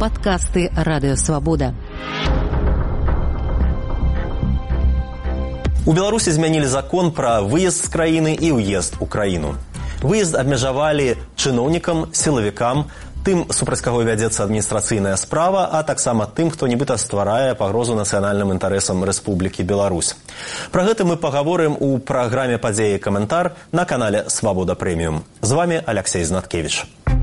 Падкасты Радыёвабода. У Беларусі змянілі закон пра выезд з краіны і ўезд у краіну. Выезд абмежавалі чыноўнікам, сілавікам, тым, супраць каго вядзецца адміністрацыйная справа, а таксама тым, хто нібыта стварае пагрозу нацыянальным інтарэсам Рэспублікі Беларусь. Пра гэта мы пагаворым у праграме «Падзеі і каментар» на канале «Свабода Прэміум». З вами Алексей Знаткевич.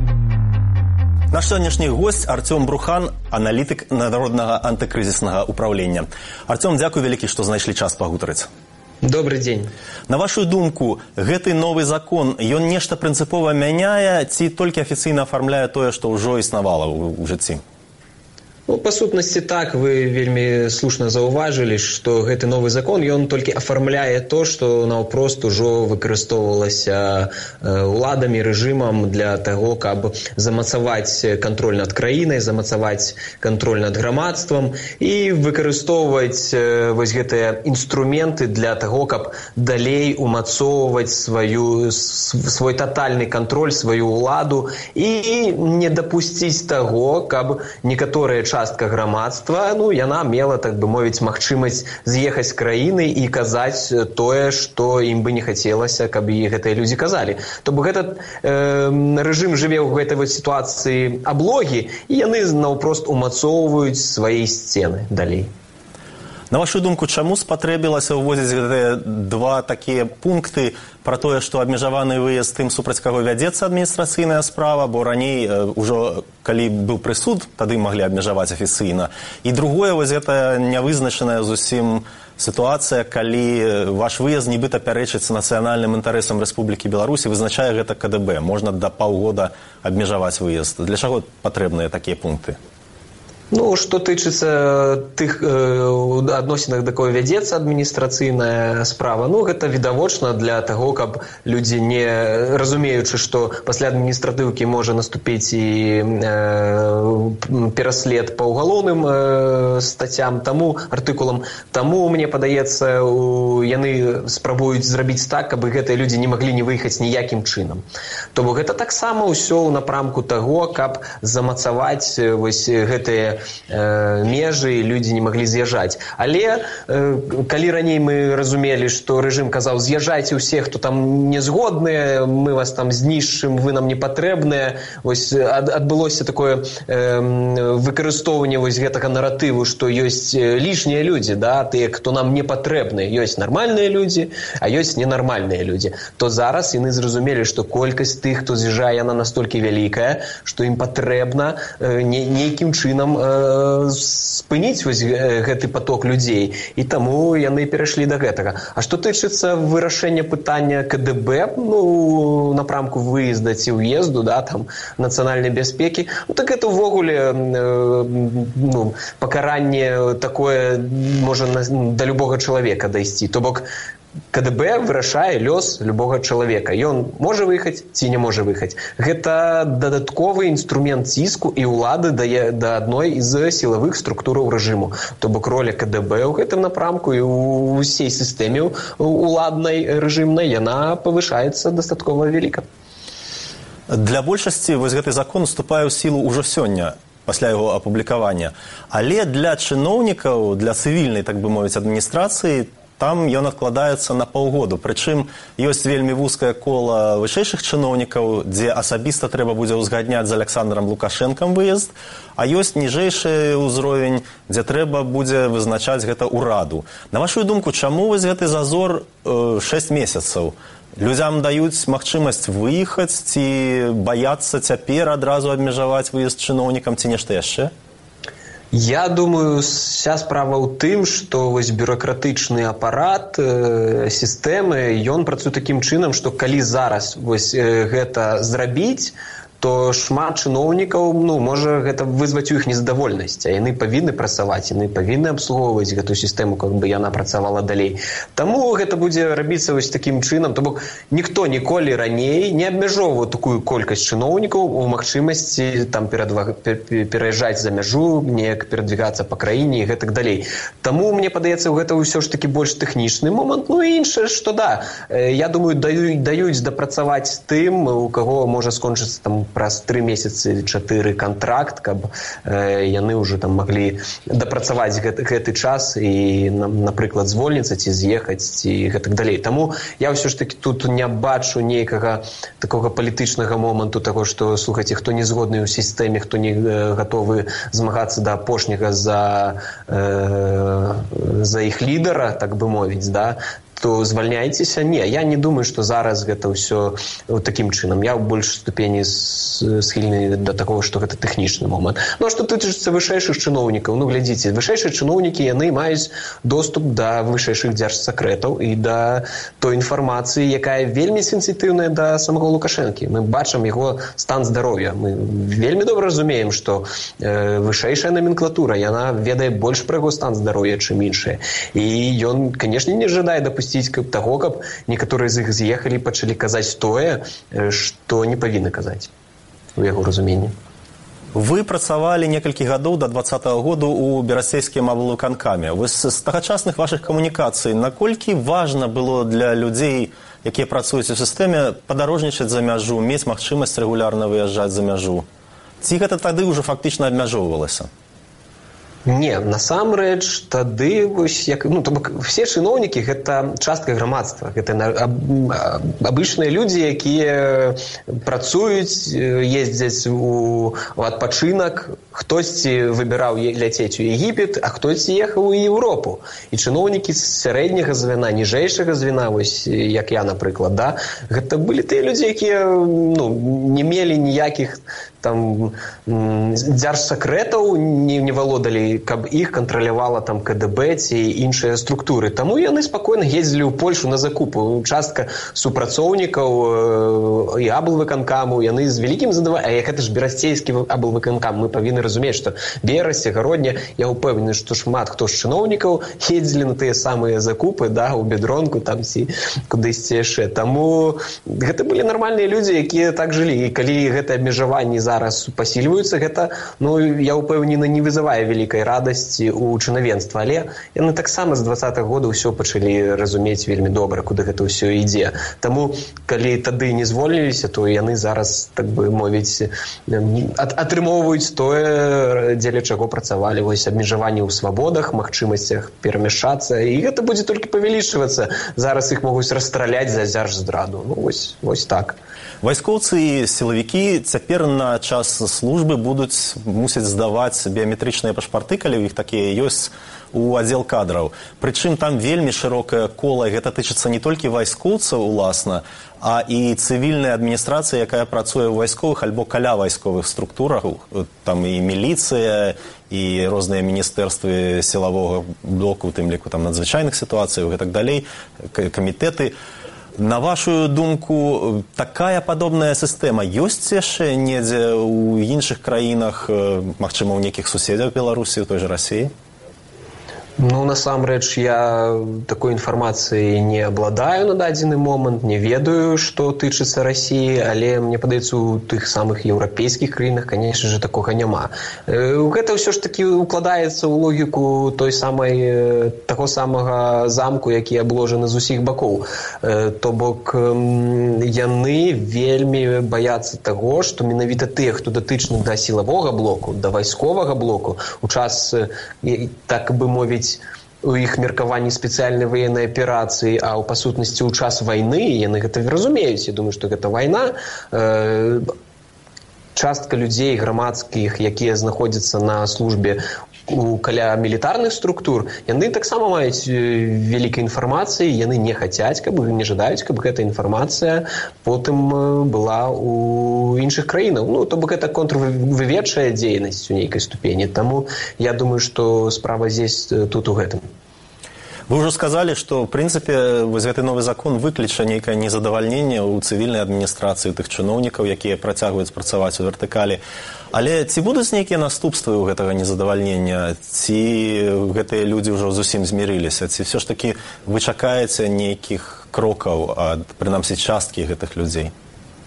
Наш сённяшні госць Артём Брухан, аналітык Народнага антыкрызіснага ўпраўлення. Артём, дзякуй вялікі, што знайшлі час пагутарыць. Добрый дзень. На вашу думку, гэты новы закон, ён нешта прынцыпова мяняе ці толькі афіцыйна афармляе тое, што ўжо існавала ў жыцці? Ну, па сутнасці так, вы вельмі слушна заўважылі, што гэты новы закон, ён толькі афармляе то, што наўпрост ужо выкарыстоўвалася уладамі, рэжымам для таго, каб замацаваць кантроль над краінай, замацаваць кантроль над грамадствам і выкарыстоўваць вось гэтыя інструменты для таго, каб далей умацоўваць свой татальны кантроль, сваю ўладу і не дапусціць таго, каб некаторыя частка грамадства, яна мела, так бы мовіць, магчымасць з'ехаць з краіны і казаць тое, што ім бы не хацелася, каб і гэтыя людзі казалі. То бок этот рэжым жыве ў гэтай вот сітуацыі аблогі, і яны наўпрост умацоўваюць свае сцены далей. На вашу думку, чаму спатрэбілася ўводзіць гэтыя два такія пункты пра тое, што абмежаваны выезд тым, супраць каго вядзецца адміністрацыйная справа, бо раней ужо, калі быў прысуд, тады маглі абмежаваць афіцыйна. І другое, вось гэта нявызначаная зусім сітуацыя, калі ваш выезд нібыта пярэчыць нацыянальным інтарэсам Рэспублікі Беларусь і вызначае гэта КДБ. Можна да паўгода абмежаваць выезд. Для чаго патрэбныя такія пункты? Ну, што тычыцца тых адносінах, да кого вядзецца адміністрацыйная справа, гэта відавочна для таго, каб людзі, не разумеючы, што пасля адміністратыўкі можа наступіць і пераслед па ўгалоўным стацям, артыкулам. Таму, мне падаецца, яны спрабуюць зрабіць так, каб гэтыя людзі не маглі не выехаць ніякім чынам. То бок гэта таксама ўсё ў напрамку таго, каб замацаваць вось гэтыя межы, людзі не маглі з'язджаць. Але калі раней мы разумелі, што рэжым казаў, з'язджайце ўсе, хто там не згодныя, мы вас там знішчым, вы нам не патрэбныя, вось адбылося такое выкарыстоўванне вось гэтага наратыву, што ёсць лішнія людзі, тыя, хто нам не патрэбны. Ёсць нармальныя людзі, а ёсць ненармальныя людзі. То зараз яны зразумелі, што колькасць тых, хто з'язджае, яна настолькі вялікая, што ім патрэбна нейкім чынам спыніць вось гэты поток людзей, і таму яны перайшлі да гэтага. А што тычыцца вырашэння пытання КДБ, напрамку выезда ці ўезду, там нацыянальнай бяспекі, так гэта ўвогуле пакаранне такое можа да любога чалавека дайсці. То бок КДБ вырашае лёс любога чалавека. Ён можа выехаць ці не можа выехаць. Гэта дадатковы інструмент ціску і ўлады да адной з сілавых структураў рэжыму. То бок роля КДБ ў гэтым напрамку і ў усей сістэме уладнай рэжымнай яна павышаецца дастаткова вяліка. Для большасці вось гэты закон уступае ў сілу ўжо сёння, пасля яго апублікавання. Але для чыноўнікаў, для цывільнай, так бы мовіць, адміністрацыі, там ён адкладаецца на паўгоду. Прычым ёсць вельмі вузкае кола вышэйшых чыноўнікаў, дзе асабіста трэба будзе ўзгадняць з Александрам Лукашэнкам выезд, а ёсць ніжэйшы ўзровень, дзе трэба будзе вызначаць гэта ўраду. На вашу думку, чаму вось гэты зазор 6 месяцаў? Людзям даюць магчымасць выехаць ці баяцца цяпер адразу абмежаваць выезд чыноўнікам ці нешта яшчэ? Я думаю, вся справа ў тым, што вось бюракратычны апарат сістэмы, ён працуе такім чынам, што калі зараз вось гэта зрабіць, то шмат чыноўнікаў, можа гэта вызваць у іх незадавольнасць, а яны павінны працаваць, яны павінны абслугоўваць гэту сістэму, каб бы яна працавала далей. Таму гэта будзе рабіцца вось такім чынам. То бок ніхто ніколі раней не абмяжоўваў такую колькасць чыноўнікаў у магчымасці там пераязджаць за мяжу, неяк перадвігацца па краіне і гэтак далей. Таму, мне падаецца, гэта ўсё ж такі больш тэхнічны момант. І іншае, што я думаю, даюць дапрацаваць тым, у каго можа скончыцца там праз 3 месяцы 4 контракт, каб яны уже там маглі дапрацаваць гэты час і, напрыклад, звольніцца ці з'ехаць ці гэтак далей. Таму я ўсё ж таки тут не бачу нейкага такога палітычнага моманту таго, што, слухайце, хто не згодны ў сістэме, хто не гатовы змагацца да апошняга за іх лідара, так бы мовіць, да, то звальняйцеся. Не, я не думаю, што зараз гэта ўсё такім чынам. Я ў большай ступені схільны да такого, што гэта тэхнічны момант. Ну, а што тычыцца вышэйшых чыноўнікаў? Ну, глядзіце, вышэйшыя чыноўнікі, яны маюць доступ да вышэйшых дзяржсакрэтаў і да той інфармацыі, якая вельмі сенсітыўная да самого Лукашэнкі. Мы бачым яго стан здароўя. Мы вельмі добра разумеем, што вышэйшая номенклатура, яна ведае больш пра яго стан здароўя, чым іншыя. І ён, канешне, не жадае дапусціць таго, каб некаторыя з іх з'ехалі і пачалі казаць тое, што не павінны казаць у яго разуменні. Вы працавалі некалькі гадоў да 2020 году ў берасцейскім аблвыканкаме. Вы з тагачасных вашых камунікацый, наколькі важна было для людзей, якія працуюць у сістэме, падарожнічаць за мяжу, мець магчымасць рэгулярна выязджаць за мяжу? Ці гэта тады ўжо фактычна абмяжоўвалася? Не, насамрэч, тады, то бок, все чыноўнікі – гэта частка грамадства. Гэта абычныя людзі, якія працуюць, ездзяць у адпачынак. Хтосьці выбіраў ляцець у Егіпет, а хтосьці ехаў у Еўропу. І чыноўнікі з сярэдняга звяна, ніжэйшага звяна, вось, як я, напрыклад, да, гэта былі тыя людзі, якія не мелі ніякіх там дзяржсакрэтаў, не валодалі, каб іх кантралявала там КДБ ці іншыя структуры. Таму яны спакойна ездзілі ў Польшу на закупы. Частка супрацоўнікаў і аблвыканкаму, яны з вялікім задавальненнем, а гэта ж берасцейскі аблвыканкам, мы павінны разумець, што Берасце, Гародня, я ўпэўнены, што шмат хто з чыноўнікаў ездзілі на тыя самыя закупы, да, у Бедронку там ці кудысьці яшчэ. Таму гэта былі нармальныя людзі, якія так жылі. І калі гэтыя абмежаванні зараз пасільваюцца, гэта, я ўпэўнены, не вызывае вялікай радасці ў чынавенства. Але яны таксама з 20-х года ўсё пачалі разумець вельмі добра, куды гэта ўсё ідзе. Таму, калі тады не звольніліся, то яны зараз, так бы мовіць, атрымоўваюць тое, дзеля чаго працавалі. Вось абмежаванні ў свабодах, магчымасцях перамяшчацца. І гэта будзе толькі павялічвацца. Зараз іх могуць расстраляць за дзяржздраду. Вось так. Вайскоўцы і сілавікі цяпер на час службы мусяць здаваць біяметрычныя пашпарты, калі ў іх такія ёсць, у аддзел кадраў. Прычым там вельмі шырокае кола, гэта тычыцца не толькі вайскоўцаў, уласна, а і цывільная адміністрацыя, якая працуе ў вайсковых альбо каля вайсковых структурах, там і міліцыя, і розныя міністэрствы сілавога блоку, у тым ліку там надзвычайных сітуацыяў і так далей, камітэты. На вашу думку, такая падобная сістэма ёсць яшчэ недзе ў іншых краінах, магчыма, ў нейкіх суседзях Беларусі, у той жа Расіі? Насамрэч, я такой інфармацыі не абладаю на дадзены момант, не ведаю, што тычыцца Расіі, але мне падаецца, у тых самых еўрапейскіх краінах, канешне же, такога няма. Гэта ўсё ж такі укладаецца ў логіку таго самага замку, які абложаны з усіх бакоў. То бок, яны вельмі баяцца таго, што менавіта тыя, хто датычны да сілавога блоку, да вайсковага блоку, у час, так бы мовіць, у іх меркаванні спецыяльнай ваеннай аперацыі, а ў па-сутнасці ў час вайны, яны гэта разумеюць. Я думаю, што гэта вайна. Частка людзей грамадскіх, якія знаходзяцца на службе каля мілітарных структур, яны таксама маюць вялікай інфармацыі, яны не хацяць, не жадаюць, каб гэта інфармацыя потым была ў іншых краінах. То бок гэта контрвыведчая дзейнасць у нейкай ступені. Таму я думаю, што справа здесь тут у гэтым. Вы ўжо сказалі, што, ў прынцыпе, вось гэты новы закон выкліча нейкае незадавальненне ў цывільнай адміністрацыі тых чыноўнікаў, якія працягваюць працаваць у вертыкалі. Але ці будуць нейкія наступствы ў гэтага незадавальнення? Ці гэтыя людзі ўжо зусім змірыліся? Ці ўсё ж такі вы чакаеце нейкіх крокаў ад, прынамсі, часткі гэтых людзей?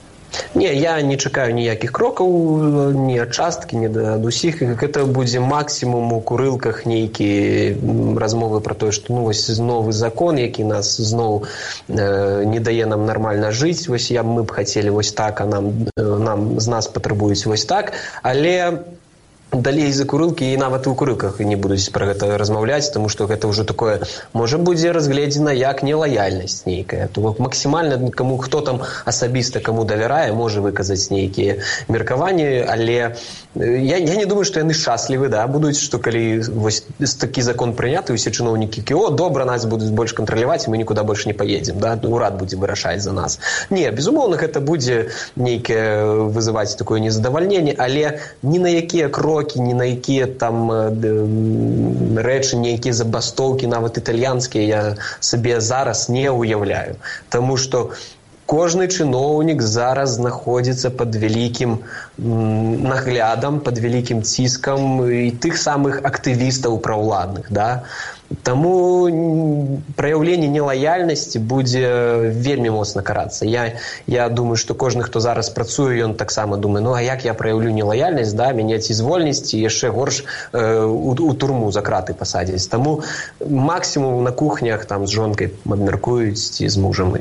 Не, я не чакаю ніякіх крокаў, ні ад часткі, ні ад усіх. Гэта будзе максімум у курылках нейкія размовы пра тое, што вось новы закон, які нас зноў не дае нам нармальна жыць. Вось мы б хацелі вось так, а нам з нас патрабуюць вось так. Але далей за курылкі і нават у курылках не будуць пра гэта размаўляць, таму што гэта ўжо такое, можа будзе разгледзена як нелаяльнасць нейкая. То максімальна каму хто там асабіста каму давярае, можа выказаць нейкія меркаванні, але я не думаю, што яны шчаслівы, будуць, што калі вось такі закон прыняты, усе чыноўнікі о, добра, нас будуць больш кантраляваць, мы нікуды больш не паедзем, урад будзе вырашаць за нас. Не, безумоўна, гэта будзе нейкае вызываць такое незадавальненне, але ні на якія крокі, ні на якія там рэчы, нейкія забастоўкі, нават італьянскія, я сабе зараз не ўяўляю. Таму што кожны чыноўнік зараз знаходзіцца пад вялікім наглядам, пад вялікім ціскам і тых самых актывістаў праўладных, Таму праяўленне нелаяльнасці будзе вельмі моцна карацца. Я думаю, што кожны, хто зараз працуе, ён таксама думае, а як я праяўлю нелаяльнасць, мяне ці звольняць, ці яшчэ горш у турму за краты пасадзяць. Таму максімум на кухнях там з жонкай абмяркуюць ці з мужам.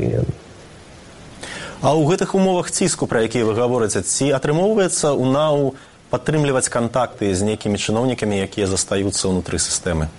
А ў гэтых умовах ціску, пра якія вы гаворыце, ці атрымоўваецца ў НАУ падтрымліваць кантакты з нейкімі чыноўнікамі, якія застаюцца ўнутры сістэмы?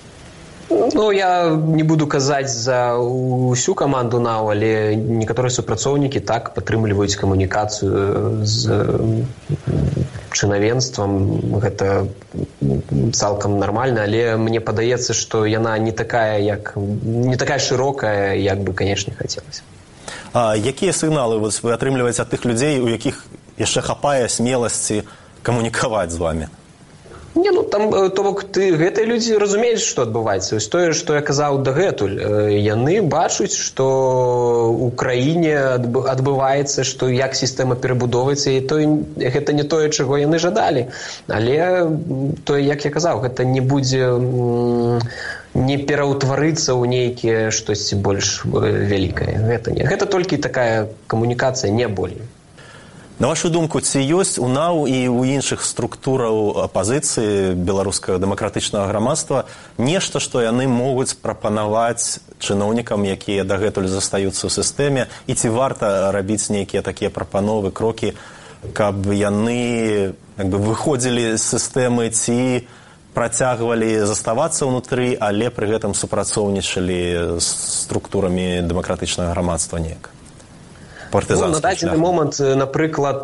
Я не буду казаць за ўсю каманду НАУ, але некаторыя супрацоўнікі так падтрымліваюць камунікацыю з чынавенствам. Гэта цалкам нармальна, але мне падаецца, што яна не такая шырокая, як бы, канешне, хацелася. А якія сігналы вы атрымліваеце ад тых людзей, у якіх яшчэ хапае смеласці камунікаваць з вамі? То бок гэтыя людзі разумеюць, што адбываецца. Вось тое, што я казаў дагэтуль. Яны бачуць, што ў краіне адбываецца, што як сістэма перабудоўваецца, і гэта не тое, чаго яны жадалі. Але тое, як я казаў, гэта не будзе не пераўтварыцца ў нейкія штосьці больш вялікае. Гэта толькі такая камунікацыя, не болей. На вашу думку, ці ёсць у НАУ і ў іншых структураў апазіцыі беларускага дэмакратычнага грамадства нешта, што яны могуць прапанаваць чыноўнікам, якія дагэтуль застаюцца ў сістэме, і ці варта рабіць нейкія такія прапановы, крокі, каб яны выходзілі з сістэмы ці працягвалі заставацца ўнутры, але пры гэтым супрацоўнічалі з структурамі дэмакратычнага грамадства неяк? На дадзены момант, напрыклад,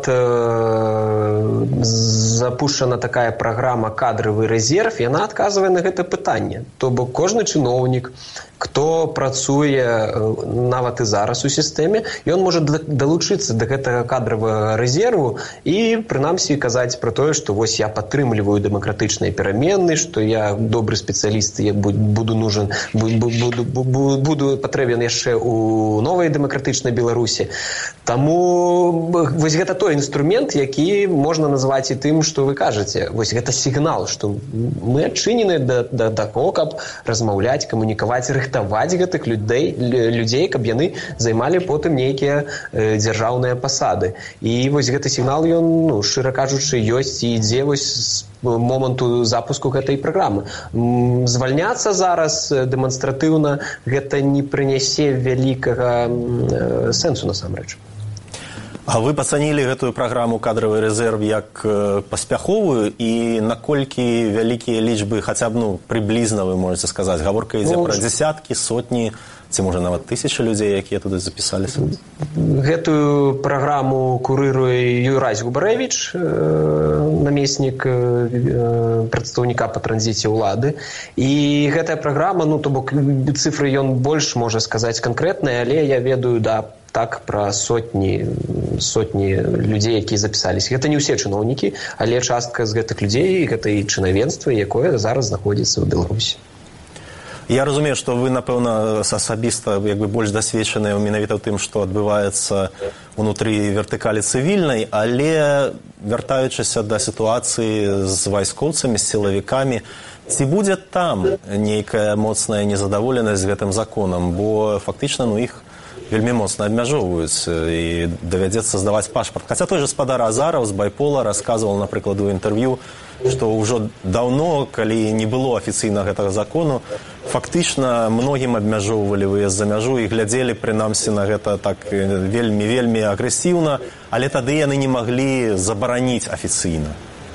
запушчана такая праграма «Кадравы рэзерв», яна адказвае на гэта пытанне. То бок кожны чыноўнік, хто працуе нават і зараз у сістэме, ён можа далучыцца да гэтага кадравага рэзерву і, прынамсі, казаць пра тое, што вось я падтрымліваю дэмакратычныя перамены, што я добры спецыяліст, я буду патрэбен яшчэ ў новай дэмакратычнай Беларусі. Таму вось гэта той інструмент, які можна назваць і тым, што вы кажаце. Вось гэта сігнал, што мы адчынены да таго, каб размаўляць, камунікаваць, рыхтаваць гэтых людзей, каб яны займалі потым нейкія дзяржаўныя пасады. І вось гэты сігнал, ён, шчыра кажучы, ёсць і ідзе вось з моманту запуску гэтай праграмы. Звальняцца зараз дэманстратыўна гэта не прынясе вялікага сэнсу насамрэч. А вы пацанілі гэтую праграму «Кадравы рэзерв» як паспяховую, і наколькі вялікія лічбы, хаця б прыблізна вы можаце сказаць? Гаворка ідзе пра дзясяткі, сотні, ці можа нават тысячы людзей, якія туды запісаліся? Гэтую праграму курыруе Юрась Губарэвіч, намеснік прадстаўніка па транзіце ўлады. І гэтая праграма, то бок цифры ён больш можа сказаць канкрэтныя, але я ведаю, так пра сотні людзей, якія запісаліся. Гэта не ўсе чыноўнікі, але частка з гэтых людзей, гэта і чынавенства, якое зараз знаходзіцца ў Беларусі. Я разумею, што вы, напэўна, асабіста больш дасведчаныя менавіта ў тым, што адбываецца ўнутры вертыкалі цывільнай, але вяртаючыся да сітуацыі з вайскоўцамі, з сілавікамі, ці будзе там нейкая моцная незадаволенасць з гэтым законам, бо фактычна іх вельмі моцна абмяжоўваюць і давядзецца здаваць пашпарт. Хаця той же спадар Азараў з Байпола расказваў, напрыклад, у інтэрв'ю, што ўжо даўно, калі не было афіцыйна гэтага закону, фактычна многім абмяжоўвалі выезд за мяжу і глядзелі, прынамсі, на гэта так вельмі агрэсіўна, але тады яны не маглі забараніць афіцыйна.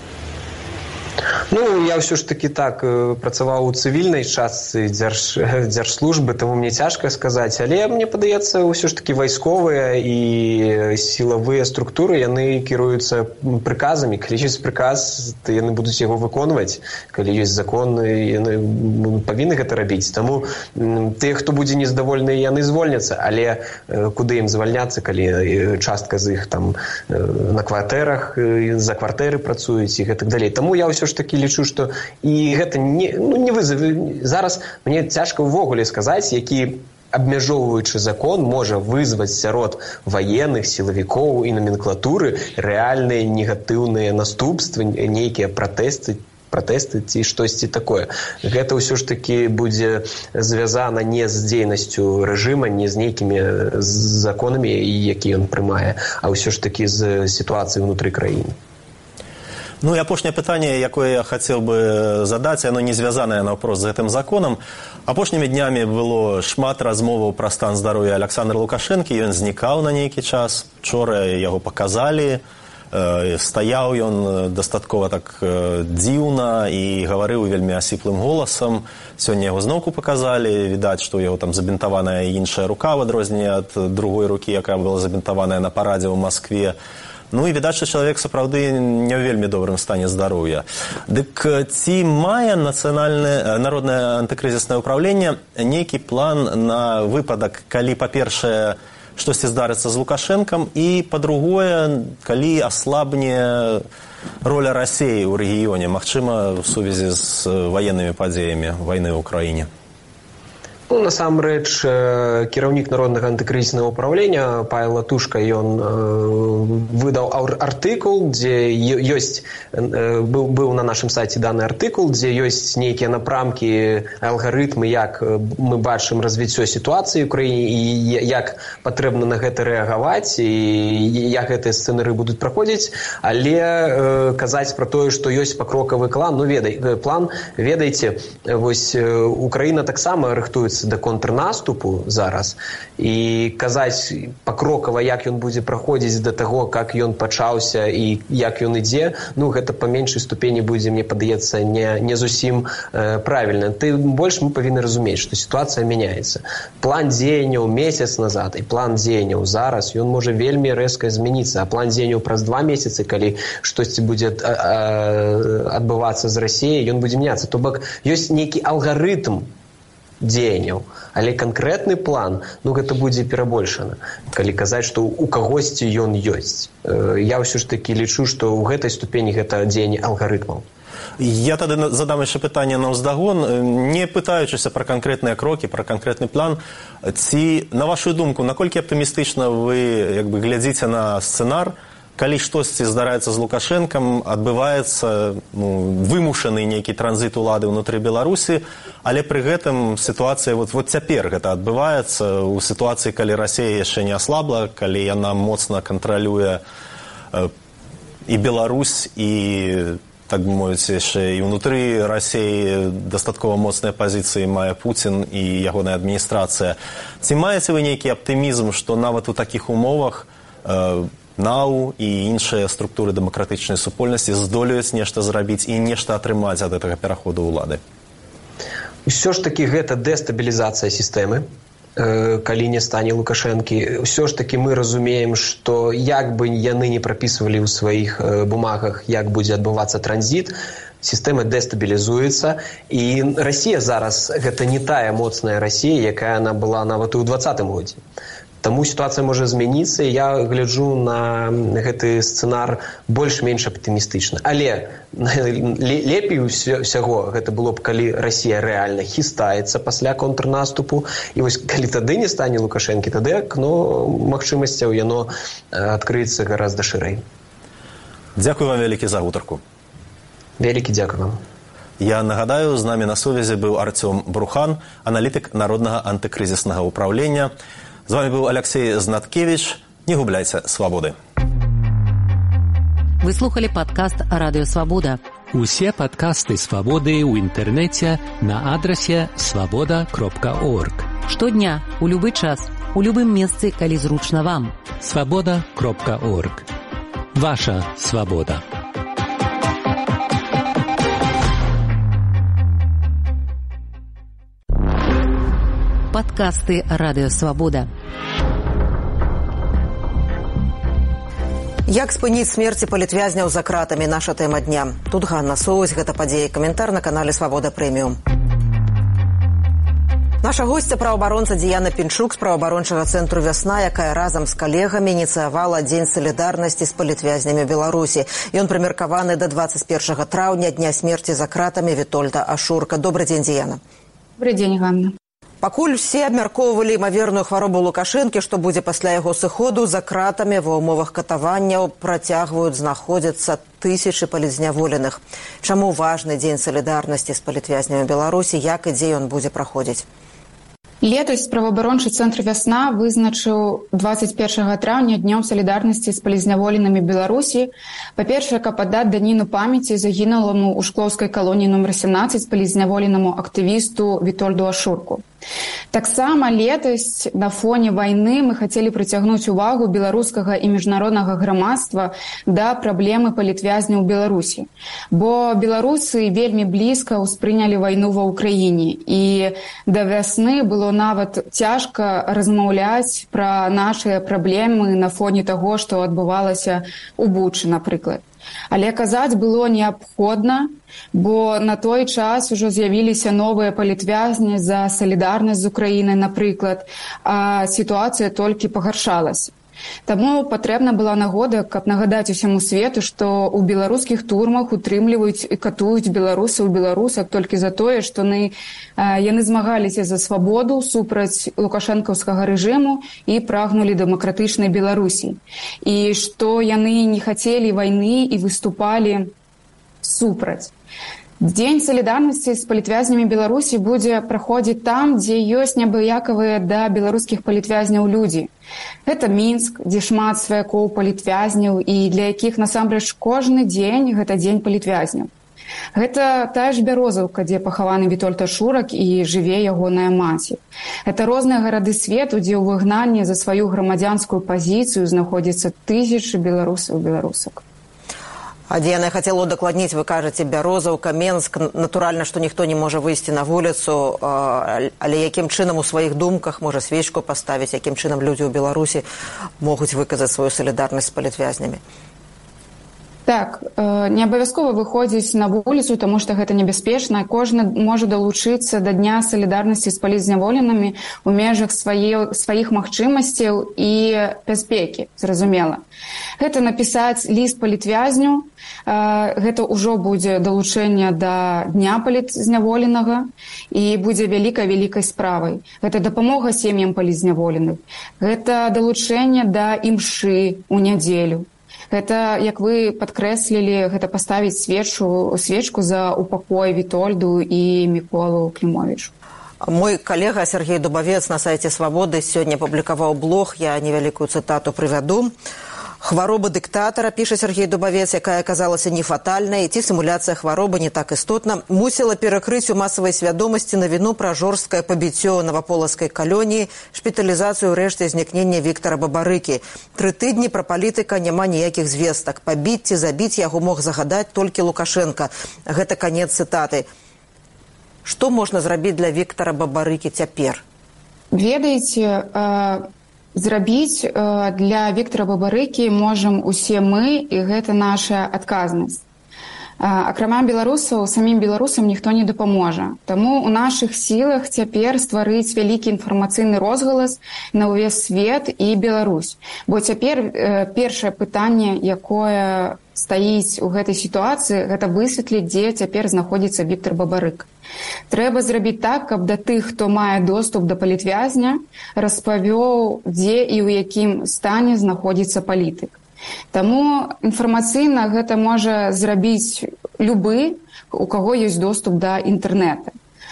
Ну, я ўсё ж таки так працаваў у цывільнай частцы дзяржслужбы, таму мне цяжка сказаць, але мне падаецца, ўсё ж таки вайсковыя і сілавыя структуры, яны кіруюцца прыказамі. Калі ёсць прыказ, то яны будуць яго выконваць. Калі ёсць закон, яны павінны гэта рабіць. Таму тыя, хто будзе нездавольны, яны звольняцца, але куды ім звальняцца, калі частка з іх там на кватэрах, за кватэры працуюць і гэтак далей. Таму я ўсё ж таки лічу, што і гэта не вызове. Зараз мне цяжка ўвогуле сказаць, які абмяжоўваючы закон можа вызваць сярод ваенных, сілавікоў і наменклатуры рэальныя негатыўныя наступствы, нейкія пратэсты ці штосьці такое. Гэта ўсё ж таки будзе звязана не з дзейнасцю рэжыма, не з нейкімі законамі, які ён прымае, а ўсё ж таки з сітуацыяй унутры краіны. Ну і апошняе пытанне, якое я хацеў бы задаць, яно не звязанае наўпрост з гэтым законам. Апошнімі днямі было шмат размоваў пра стан здароўя Александра Лукашэнкі, ён знікаў на нейкі час. Учора яго паказалі, стаяў ён дастаткова так дзіўна і гаварыў вельмі асіплым голасам. Сёння яго зноўку паказалі, відаць, што ў яго там забінтаваная іншая рука, в адрозненне ад другой рукі, якая была забінтаваная на парадзе ў Маскве. Ну і відаць, што чалавек сапраўды не ў вельмі добрым стане здароўя. Дык ці мае Народнае антыкрызіснае ўпраўленне нейкі план на выпадак, калі, па-першае, штосьці здарыцца з Лукашэнкам, і, па-другое, калі аслабне роля Расіі ў рэгіёне, магчыма, в сувязі з ваеннымі падзеямі вайны ў Украіне? Ну, насамрэч, кіраўнік Народнага антыкрызіснага ўпраўлення Павел Латушка, ён выдаў артыкул, дзе ёсць, быў на нашым сайце даны артыкул, дзе ёсць нейкія напрамкі, алгарытмы, як мы бачым развіццё сітуацыі ў краіне і як патрэбна на гэта рэагаваць і як гэтыя сцэнары будуць праходзіць, але казаць пра тое, што ёсць пакрокавы план, ведаеце, вось Украіна таксама рыхтуецца да контрнаступу зараз, і казаць пакрокава, як ён будзе праходзіць да таго, как ён пачаўся і як ён ідзе, ну, гэта па меншай ступені будзе, мне падаецца, не зусім правільна. Тым больш мы павінны разумець, што сітуацыя мяняецца. План дзеянняў месяц назад і план дзеянняў зараз, ён можа вельмі рэзка змяніцца, а план дзеянняў праз 2 месяцы, калі штосьці будзе адбывацца з Расіяй, ён будзе мяняцца. То бок, ёсць нейкі алгарытм дзеянняў, але канкрэтны план, ну, гэта будзе перабольшана, калі казаць, што у кагосьці ён ёсць. Я ўсё ж такі лічу, што ў гэтай ступені гэта дзеянне алгарытмаў. Я тады задам яшчэ пытанне наўздагон, не пытаючыся пра канкрэтныя крокі, пра канкрэтны план. Ці, на вашу думку, наколькі аптымістычна вы глядзіце на сцэнар, калі штосьці здараецца з Лукашэнкам, адбываецца вымушаны нейкі транзіт улады ўнутры Беларусі, але пры гэтым сітуацыя, вот цяпер гэта адбываецца, у сітуацыі, калі Расія яшчэ не аслабла, калі яна моцна кантралюе і Беларусь, і, так бы мовіць, яшчэ і ўнутры Расіі дастаткова моцныя пазіцыі мае Пуцін і ягоная адміністрацыя. Ці маеце вы нейкі аптымізм, што нават у такіх умовах НАУ і іншыя структуры дэмакратычнай супольнасці здолеюць нешта зрабіць і нешта атрымаць ад гэтага пераходу ўлады? Усё ж такі гэта дэстабілізацыя сістэмы, калі не стане Лукашэнкі. Усё ж такі мы разумеем, што як бы яны не прапісвалі ў сваіх бумагах, як будзе адбывацца транзіт, сістэма дэстабілізуецца, і Расія зараз гэта не тая моцная Расія, якая яна была нават і ў 2020 годзе. Таму сітуацыя можа змяніцца, і я гляджу на гэты сцэнар больш-менш аптымістычна. Але лепей усяго гэта было б, калі Расія рэальна хістаецца пасля контрнаступу, і вось калі тады не стане Лукашэнкі, тады акно магчымасцяў яно адкрыецца гораздо шырэй. Дзякуй вам вялікі за гутарку. Вялікі дзякуй вам. Я нагадаю, з намі на сувязі быў Арцём Брухан, аналітык Народнага антыкрызіснага ўпраўлення. З вами быў Алексей Знаткевич. Не губляйце свабоды. Вы слухали падкаст «Радыё Свабода». Усе падкасты «Свабоды» ў інтэрнэце на адрасе swaboda.org. Штодня, у любы час, у любым месцы, калі зручна вам. swaboda.org. Ваша свабода. Падкасты «Радыё Свабода». Як спыніць смерці палітвязняў за кратамі? Наша тэма дня. Тут Ганна Соўсь, гэта падзеі. Каментар на канале «Свабода Прэміум». Наша госця праваабаронца Дыяна Пінчук з праваабарончага цэнтру «Вясна», якая разам з калегамі ініцыявала Дзень салідарнасці з палітвязнямі Беларусі. Ён прымеркаваны да 21 траўня, дня смерці за кратамі Вітольда Ашурка. Добрый дзень, Дыяна. Добрый дзень, Ганна. Пакуль усе абмяркоўвалі імаверную хваробу Лукашэнкі, што будзе пасля яго сыходу, за кратамі ва ўмовах катаванняў працягваюць знаходзіцца тысячы палітзняволеных. Чаму важны дзень салідарнасці з палітвязнямі Беларусі, як і дзе ён будзе праходзіць? Летась праваабарончы цэнтр «Вясна» вызначыў 21 траўня днём салідарнасці з палітзняволенымі Беларусі. Па-першае, каб аддаць даніну памяці загінуламу ў шклоўскай калоніі нумар 17 палітзняволенаму актывісту Вітольду Ашурку. Таксама летась на фоне вайны мы хацелі прыцягнуць увагу беларускага і міжнароднага грамадства да праблемы палітвязняў у Беларусі. Бо беларусы вельмі блізка ўспрынялі вайну ва ўкраіне. І да вясны было нават цяжка размаўляць пра нашыя праблемы на фоне таго, што адбывалася ў Бучы, напрыклад. Але казаць было неабходна, бо на той час ужо з'явіліся новыя палітвязні за салідарнасць з Украінай, напрыклад, а сітуацыя толькі пагаршалася. Таму патрэбна была нагода, каб нагадаць усяму свету, што ў беларускіх турмах утрымліваюць і катуюць беларусаў, беларусак толькі за тое, што яны змагаліся за свабоду супраць лукашэнкаўскага рэжыму і прагнулі дэмакратычнай Беларусі. І што яны не хацелі вайны і выступалі супраць. Дзень салідарнасці з палітвязнямі Беларусі будзе праходзіць там, дзе ёсць неабыякавыя да беларускіх палітвязняў людзі. Гэта Мінск, дзе шмат сваякоў палітвязняў і для якіх насамрэч кожны дзень гэта дзень палітвязняў. Гэта тая ж Бярозаўка, дзе пахаваны Вітольд Ашурак і жыве ягоная маці. Гэта розныя гарады свету, дзе ў выгнанні за сваю грамадзянскую пазіцыю знаходзяцца тысячы беларусаў і беларусак. А Дыяна, я хацела удакладніць, вы кажаце, Бярозаўка, Менск, натуральна, што ніхто не можа выйсці на вуліцу, але якім чынам у сваіх думках можа свечку паставіць, якім чынам людзі ў Беларусі могуць выказаць сваю салідарнасць з палітвязнямі? Так, не абавязкова выходзіць на вуліцу, таму што гэта небяспечна. Кожны можа далучыцца да дня салідарнасці з палітзняволенымі ў межах сваіх магчымасцяў і бяспекі, зразумела. Гэта напісаць ліст палітвязню, гэта ўжо будзе далучэнне да дня палітзняволенага і будзе вялікай справай. Гэта дапамога сем'ям палітзняволеных. Гэта далучэнне да імшы ў нядзелю. Гэта, як вы падкрэслілі, гэта паставіць свечку за упакой Вітольду і Міколу Клімовічу. Мой калега Сергей Дубавец на сайце «Свабоды» сёння публікаваў блог, я невялікую цытату прывяду. Хвароба дыктатара, піша Сергей Дубавец, якая аказалася не фатальнай, ці сімуляцыя хваробы не так істотна, мусіла перакрыць у масавай свядомасці навіну пра жорсткае пабіццё наваполацкай калоніі, шпіталізацыю рэшты знікнення Віктара Бабарыкі. 3 тыдні пра палітыка няма ніякіх звестак. Пабіць ці забіць яго мог загадаць толькі Лукашенка. Гэта канец цытаты. Што можна зрабіць для Віктара Бабарыкі цяпер? Ведаеце, зрабіць для Віктара Бабарыкі можам усе мы, і гэта наша адказнасць. Акрамя беларусаў, самім беларусам ніхто не дапаможа. Таму ў нашых сілах цяпер стварыць вялікі інфармацыйны розгалас на ўвесь свет і Беларусь. Бо цяпер першае пытанне, якое стаіць у гэтай сітуацыі, гэта высветліць, дзе цяпер знаходзіцца Віктар Бабарык. Трэба зрабіць так, каб да тых, хто мае доступ да палітвязня, распавёў, дзе і ў якім стане знаходзіцца палітык. Таму інфармацыйна гэта можа зрабіць любы, у каго ёсць доступ да інтэрнэта.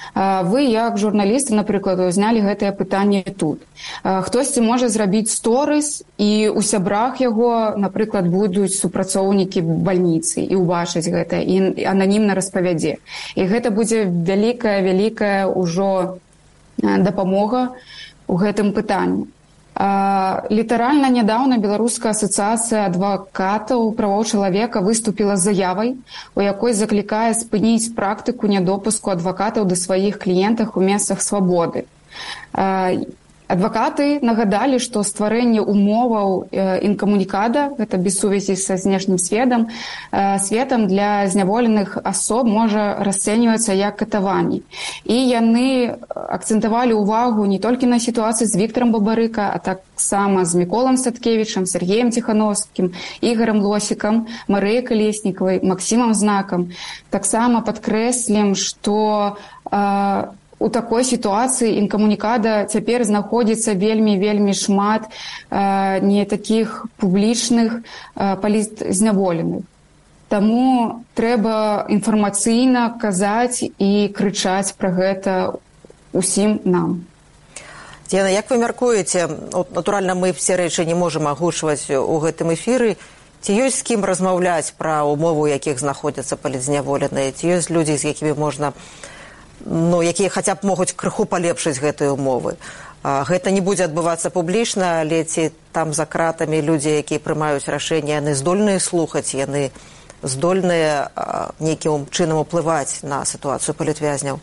Вы, як журналісты, напрыклад, узнялі гэтае пытанне тут. Хтосьці можа зрабіць сторыс, і ў сябрах яго, напрыклад, будуць супрацоўнікі бальніцы і ўбачыць гэта, і ананімна распавядзе. І гэта будзе вялікая ўжо дапамога ў гэтым пытанні. Літаральна нядаўна Беларуская асацыяцыя адвакатаў правоў чалавека выступіла з заявай, у якой заклікае спыніць практыку нядопуску адвакатаў да сваіх кліентах у месцах свабоды. Адвакаты нагадалі, што стварэнне умоваў інкамунікада, гэта без сувязі са знешнім светам для зняволеных асоб можа расцэньвацца як катаванні. І яны акцэнтавалі ўвагу не толькі на сітуацыі з Віктарам Бабарыка, а таксама з Міколам Садкевічам, Сергеем Ціхановскім, Ігорем Лосікам, Марыяй Калеснікавай, Максімам Знакам. Таксама падкрэслім, што у такой сітуацыі інкамунікада цяпер знаходзіцца вельмі шмат не такіх публічных палітзняволеных. Таму трэба інфармацыйна казаць і крычаць пра гэта усім нам. Дзена, як вы мяркуеце, натуральна, мы все рэчы не можам агучваць у гэтым эфіры, ці ёсць з кім размаўляць пра умовы, у якіх знаходзяцца палітзняволеныя, ці ёсць людзі, з якімі можна якія хаця б могуць крыху палепшыць гэтыя умовы. Гэта не будзе адбывацца публічна, але ці там за кратамі людзі, якія прымаюць рашэнні, яны здольныя слухаць, яны здольныя нейкім чынам уплываць на сітуацыю палітвязняў?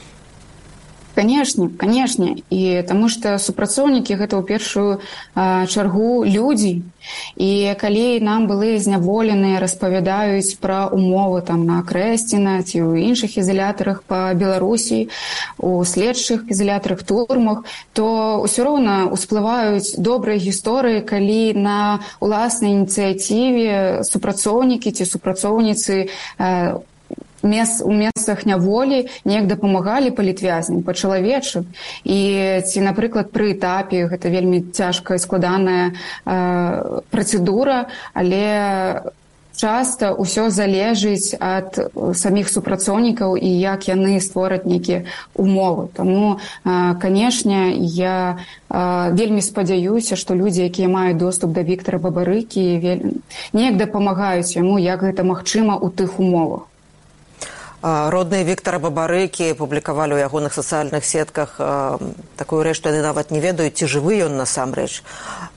Канешне. І таму што супрацоўнікі гэта ў першую чаргу людзі. І калі нам былыя зняволеныя распавядаюць пра умовы там на Крэсціна ці ў іншых ізалятарах па Беларусі, у следчых ізалятарах, турмах, то ўсё роўна усплываюць добрыя гісторыі, калі на ўласнай ініцыятыве супрацоўнікі ці супрацоўніцы у месцах няволі неяк дапамагалі палітвязням па-чалавечы. І ці, напрыклад, пры этапе, гэта вельмі цяжкая, складаная працэдура, але часта ўсё залежыць ад саміх супрацоўнікаў і як яны створаць нейкія умовы. Таму, канешне, я вельмі спадзяюся, што людзі, якія маюць доступ да Віктара Бабарыкі, неяк дапамагаюць яму, як гэта магчыма ў тых умовах. Родныя Віктара Бабарыкі публікавалі ў ягоных сацыяльных сетках такую рэч, што яны нават не ведаюць, ці жывы ён насамрэч.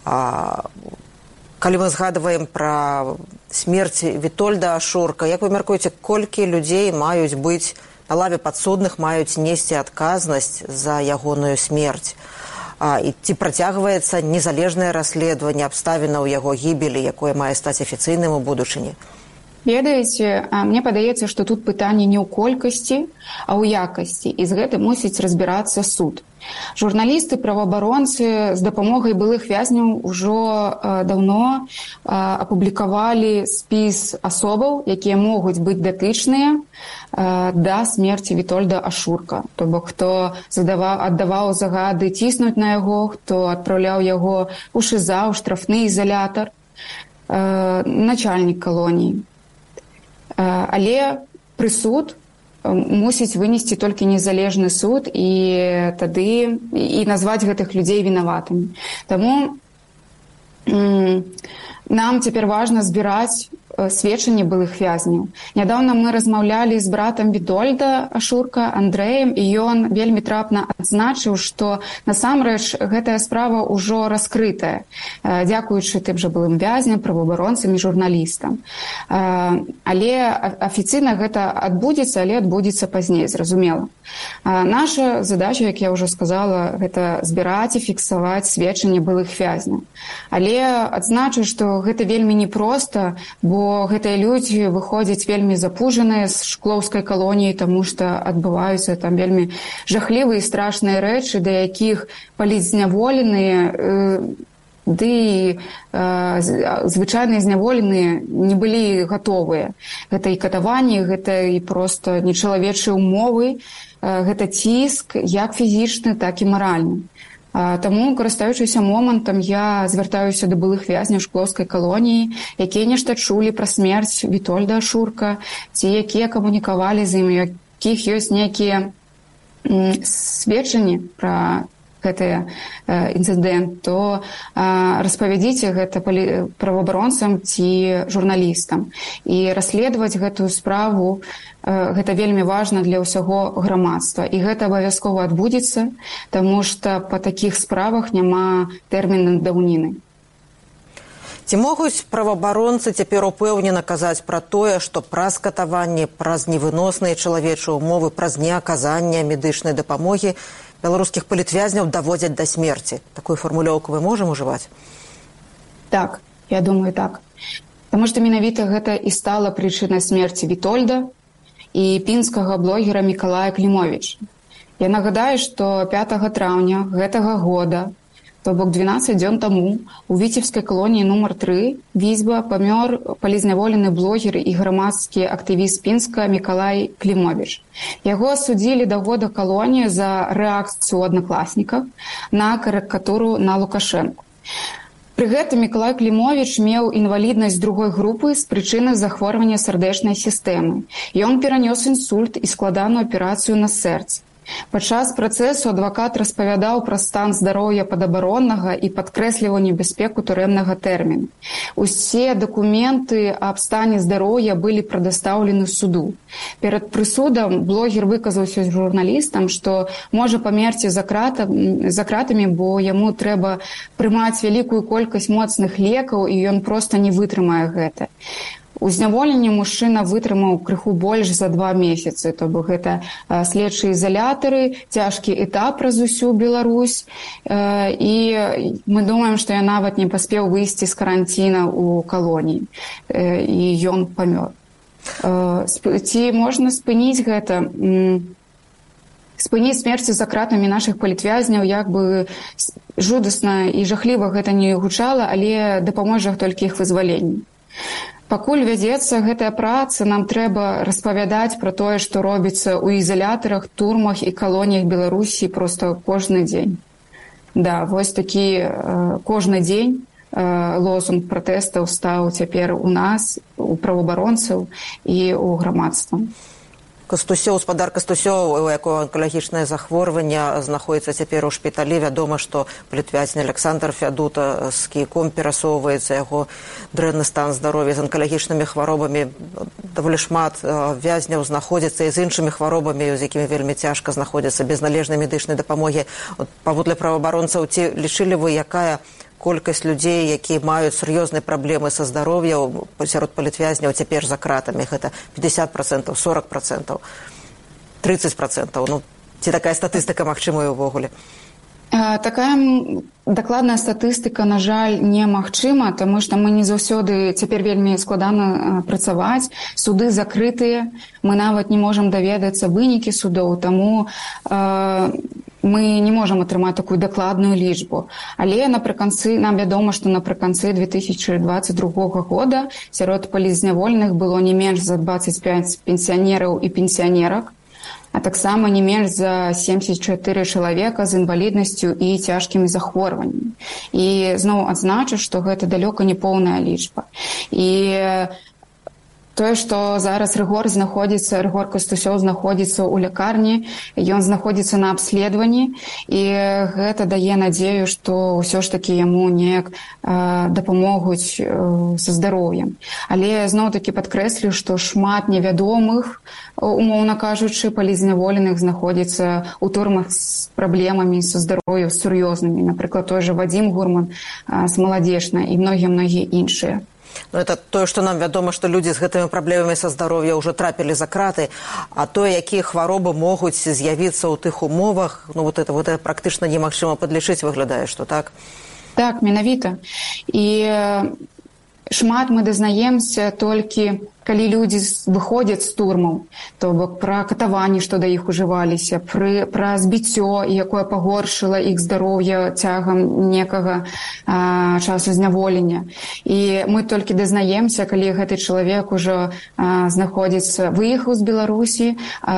Калі мы згадваем пра смерць Вітольда Ашурка, як вы мяркуеце, колькі людзей маюць быць на лаве падсудных, маюць несці адказнасць за ягоную смерць? І ці працягваецца незалежнае расследаванне абставінаў яго гібелі, якое мае стаць афіцыйным у будучыні? Ведаеце, мне падаецца, што тут пытанне не ў колькасці, а ў якасці, і з гэтым мусіць разбірацца суд. Журналісты, праваабаронцы з дапамогай былых вязняў ужо даўно апублікавалі спіс асобаў, якія могуць быць датычныя да смерці Вітольда Ашурка. То бок, хто аддаваў загады ціснуць на яго, хто адпраўляў яго ў ШІЗА, ў штрафны ізалятар, начальнік калоніі. Але прысуд мусіць вынесці толькі незалежны суд і тады і назваць гэтых людзей вінаватымі. Таму нам цяпер важна збіраць сведчанні былых вязняў. Нядаўна мы размаўлялі з братам Вітольда Ашурка, Андрэем, і ён вельмі трапна адзначыў, што насамрэч гэтая справа ўжо раскрытая, дзякуючы тым жа былым вязням, праваабаронцам і журналістам. Але афіцыйна гэта адбудзецца, але адбудзецца пазней, зразумела. Наша задача, як я ўжо сказала, гэта збіраць і фіксаваць сведчанні былых вязняў. Але адзначу, што гэта вельмі непроста, бо гэтыя людзі выходзяць вельмі запужаныя з шклоўскай калоніі, таму што адбываюцца там вельмі жахлівыя і страшныя рэчы, да якіх палітзняволеныя ды і звычайныя зняволеныя не былі гатовыя. Гэта і катаванні, гэта і проста нечалавечыя умовы, гэта ціск як фізічны, так і маральны. Таму, карыстаючыся момантам, я звяртаюся да былых вязняў шклоўскай калоніі, якія нешта чулі пра смерць Вітольда Ашурка, ці якія камунікавалі з ім, якіх ёсць нейкія сведчанні пра гэты інцыдэнт, то распавядзіце гэта праваабаронцам ці журналістам. І расследаваць гэтую справу гэта вельмі важна для ўсяго грамадства. І гэта абавязкова адбудзецца, таму што па такіх справах няма тэрміну даўніны. Ці могуць праваабаронцы цяпер упэўнена казаць пра тое, што праз катаванні, праз невыносныя чалавечыя ўмовы, праз неаказанне медычнай дапамогі беларускіх палітвязняў даводзяць да смерці? Такую фармулёўку мы можам ужываць? Так, я думаю, так. Таму што менавіта гэта і стала прычынай смерці Вітольда і пінскага блогера Мікалая Клімовіча. Я нагадаю, што 5 траўня гэтага года, то бок 12 дзён таму, у віцебскай калоніі нумар 3 Візьба памёр палізняволены блогер і грамадскі актывіст Пінска Мікалай Клімовіч. Яго асудзілі да года калоніі за рэакцыю аднакласнікаў на карыкатуру на Лукашэнку. Пры гэтым Мікалай Клімовіч меў інваліднасць другой групы з прычыны захворвання сардэчнай сістэмы. Ён перанёс інсульт і складаную аперацыю на сэрцы. Падчас працэсу адвакат распавядаў пра стан здароўя падабароннага і падкрэсліваў небяспеку турэмнага тэрміну. Усе дакументы аб стане здароўя былі прадастаўлены суду. Перад прысудам блогер выказаўся журналістам, што можа памерці за кратамі, бо яму трэба прымаць вялікую колькасць моцных лекаў, і ён проста не вытрымае гэта. У зняволенні мужчына вытрымаў крыху больш за 2 месяцы, то бок гэта следчыя ізалятары, цяжкі этап праз усю Беларусь, і мы думаем, што я нават не паспеў выйсці з каранціна ў калоніі, і ён памёр. Ці можна спыніць гэта? Спыніць смерці за кратамі нашых палітвязняў, як бы жудасна і жахліва гэта не гучала, але дапаможа толькі іх вызваленню. Пакуль вядзецца гэтая праца, нам трэба распавядаць пра тое, што робіцца ў ізалятарах, турмах і калоніях Беларусі проста кожны дзень. Да, вось такі кожны дзень лозунг пратэстаў стаў цяпер у нас, у праваабаронцаў і ў грамадства. Гаспадар Кастусёў, у якого онкалагічнае захворванне, знаходзіцца цяпер у шпіталі. Вядома, што палітвязень Александр Фядута з кійком перасоўваецца, яго дрэнны стан здароўя з онкалагічнымі хваробамі. Даволі шмат вязняў знаходзіцца і з іншымі хваробамі, з якімі вельмі цяжка знаходзіцца без належнай медычнай дапамогі. Паводле праваабаронцаў, ці лічылі вы, якая колькасць людзей, якія маюць сур'ёзныя праблемы са здароўем сярод палітвязняў цяпер за кратамі? Гэта 50%, 40%, 30%? Ну, ці такая статыстыка магчымая ўвогуле? Такая дакладная статыстыка, на жаль, немагчыма, таму што мы не заўсёды, цяпер вельмі складана працаваць, суды закрытыя, мы нават не можам даведацца вынікі судоў, таму мы не можам атрымаць такую дакладную лічбу. Але напрыканцы, нам вядома, што напрыканцы 2022 года сярод палізняволеных было не менш за 25 пенсіянераў і пенсіянерак, а таксама не менш за 74 чалавека з інваліднасцю і цяжкімі захворваннямі. І зноў адзначу, што гэта далёка не поўная лічба. І тое, што зараз Рыгор Кастусёў знаходзіцца ў лякарні, ён знаходзіцца на абследаванні, і гэта дае надзею, што ўсё ж такі яму неяк дапамогуць са здароўем. Але зноў-такі падкрэслю, што шмат невядомых, умоўна кажучы, палізняволеных знаходзіцца ў турмах з праблемамі са здароўем сур'ёзнымі. Напрыклад, той жа Вадзім Гурман з Маладзечна і многія іншыя. Ну, это тое, што нам вядома, што людзі з гэтымі праблемамі са здароўя ўжо трапілі за краты, а тое, якія хваробы могуць з'явіцца ў тых умовах, ну, вот это практычна немагчыма падлічыць, выглядае, што так? Так, менавіта. І шмат мы дазнаемся толькі, калі людзі выходзяць з турмаў, то бок пра катаванні, што да іх ужываліся, пра збіццё, якое пагоршыла іх здароўе цягам некага часу зняволення. І мы толькі дазнаемся, калі гэты чалавек ужо знаходзіцца, выехаў з Беларусі,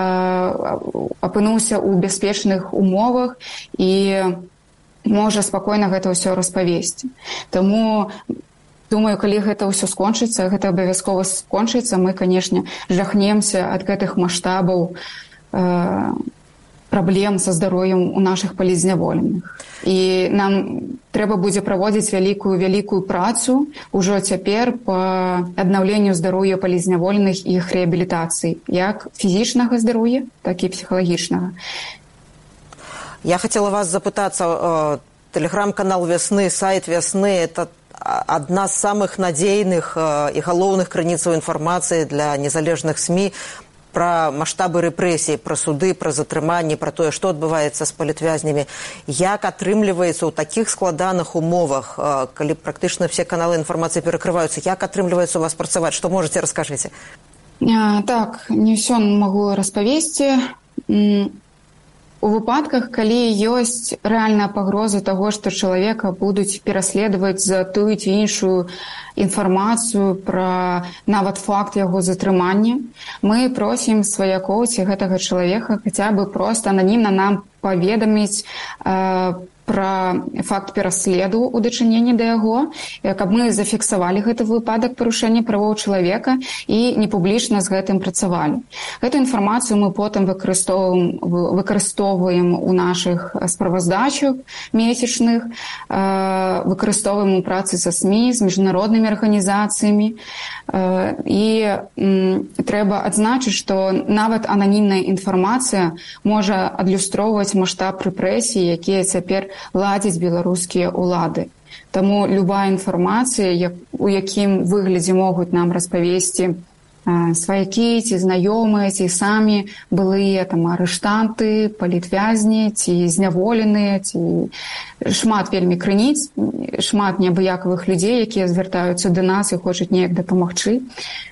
апынуўся ў бяспечных умовах і можа спакойна гэта ўсё распавесці. Таму думаю, калі гэта ўсё скончыцца, гэта абавязкова скончыцца, мы, канешне, жахнемся ад гэтых маштабаў праблем са здароўем у нашых палізняволеных. І нам трэба будзе праводзіць вялікую працу ўжо цяпер па аднаўленню здароўя палізняволеных і іх рэабілітацыі, як фізічнага здароўя, так і псіхалагічнага. Я хотела вас запытаться, телеграм-канал «Весны», сайт «Весны» – это одна з самых надзейных і галоўных крыніцаў інфармацыі для незалежных СМІ пра маштабы рэпрэсій, пра суды, пра затрыманні, пра тое, што адбываецца з палітвязнямі. Як атрымліваецца ў такіх складаных умовах, калі практычна все каналы інфармацыі перакрываюцца, як атрымліваецца у вас працаваць? Што можаце, раскажыце? Так, не ўсё магу распавесці. У выпадках, калі ёсць рэальная пагроза таго, што чалавека будуць пераследаваць за тую ці іншую інфармацыю пра нават факт яго затрымання, мы просім сваякоў ці гэтага чалавека хаця бы проста ананімна нам паведаміць пра факт пераследу ў дачыненні да яго, каб мы зафіксавалі гэты выпадак парушэння правоў чалавека і не публічна з гэтым працавалі. Гэту інфармацыю мы потым выкарыстоўваем у нашых справаздачах месячных, выкарыстоўваем у працы са СМІ, з міжнароднымі арганізацыямі. І трэба адзначыць, што нават ананімная інфармацыя можа адлюстроўваць маштаб рэпрэсій, якія цяпер ладзяць беларускія ўлады. Таму любая інфармацыя, у якім выглядзе могуць нам распавесці сваякі ці знаёмыя, ці самі былыя арыштанты, палітвязні, ці зняволеныя, ці шмат вельмі крыніц, шмат неабыякавых людзей, якія звяртаюцца да нас і хочуць неяк дапамагчы.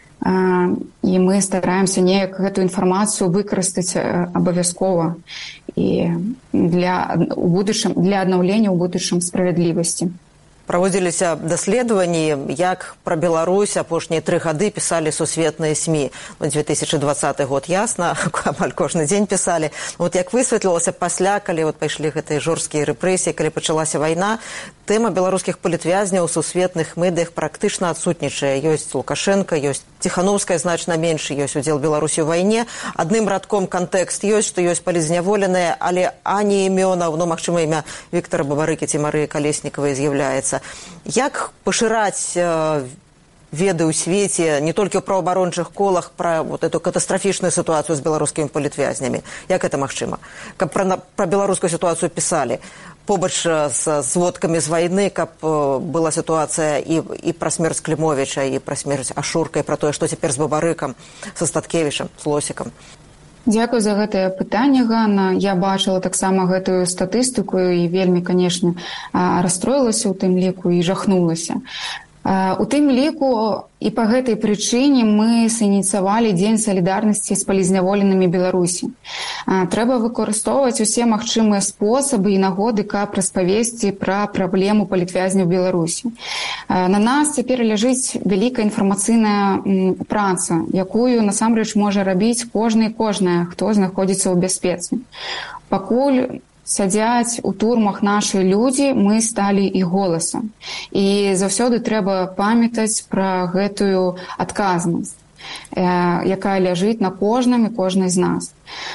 І мы стараемся неяк гэту інфармацыю выкарыстаць абавязкова і для аднаўлення ў будучым справядлівасці. Праводзіліся даследаванні, як пра Беларусь апошнія 3 гады пісалі сусветныя СМІ. 2020 год, ясна, амаль кожны дзень пісалі. Як высветлілася пасля, калі пайшлі гэтыя жорсткія рэпрэсіі, калі пачалася вайна, тэма беларускіх палітвязняў у сусветных медыях практычна адсутнічае. Ёсць Лукашенко, ёсць Ціхановская значна менш, ёсць удзел Беларусі ў вайне. Адным радком кантэкст ёсць, што ёсць палізняволеныя, але ані імёнаў, магчыма, імя Віктара Бабарыкі ці Марыі Калеснікавай з'яўляецца. Як пашыраць веды ў свеце, не толькі ў праваабарончых колах, пра эту катастрафічную сітуацыю з беларускімі палітвязнямі? Як гэта магчыма? Каб пра беларускую сітуацыю пісалі побач з зводкамі з вайны, каб была сітуацыя і пра смерць Клімовіча, і пра смерць Ашурка, і пра тое, што цяпер з Бабарыкам, са Статкевічам, з Лосікам. Дзякую за гэтае пытанне, Ганна. Я бачыла таксама гэтую статыстыку і вельмі, канешне, расстроілася ў тым ліку і жахнулася. У тым ліку і па гэтай прычыне мы сініцыявалі Дзень салідарнасці з палізняволенымі Беларусі. Трэба выкарыстоўваць усе магчымыя спосабы і нагоды, каб распавесці пра праблему палітвязняў Беларусі. На нас цяпер ляжыць вялікая інфармацыйная праца, якую насамрэч можа рабіць кожная, хто знаходзіцца ў бяспецы. Пакуль сядзяць у турмах нашы людзі, мы сталі іх голасам. І заўсёды трэба памятаць пра гэтую адказнасць, якая ляжыць на кожным і кожнай з нас.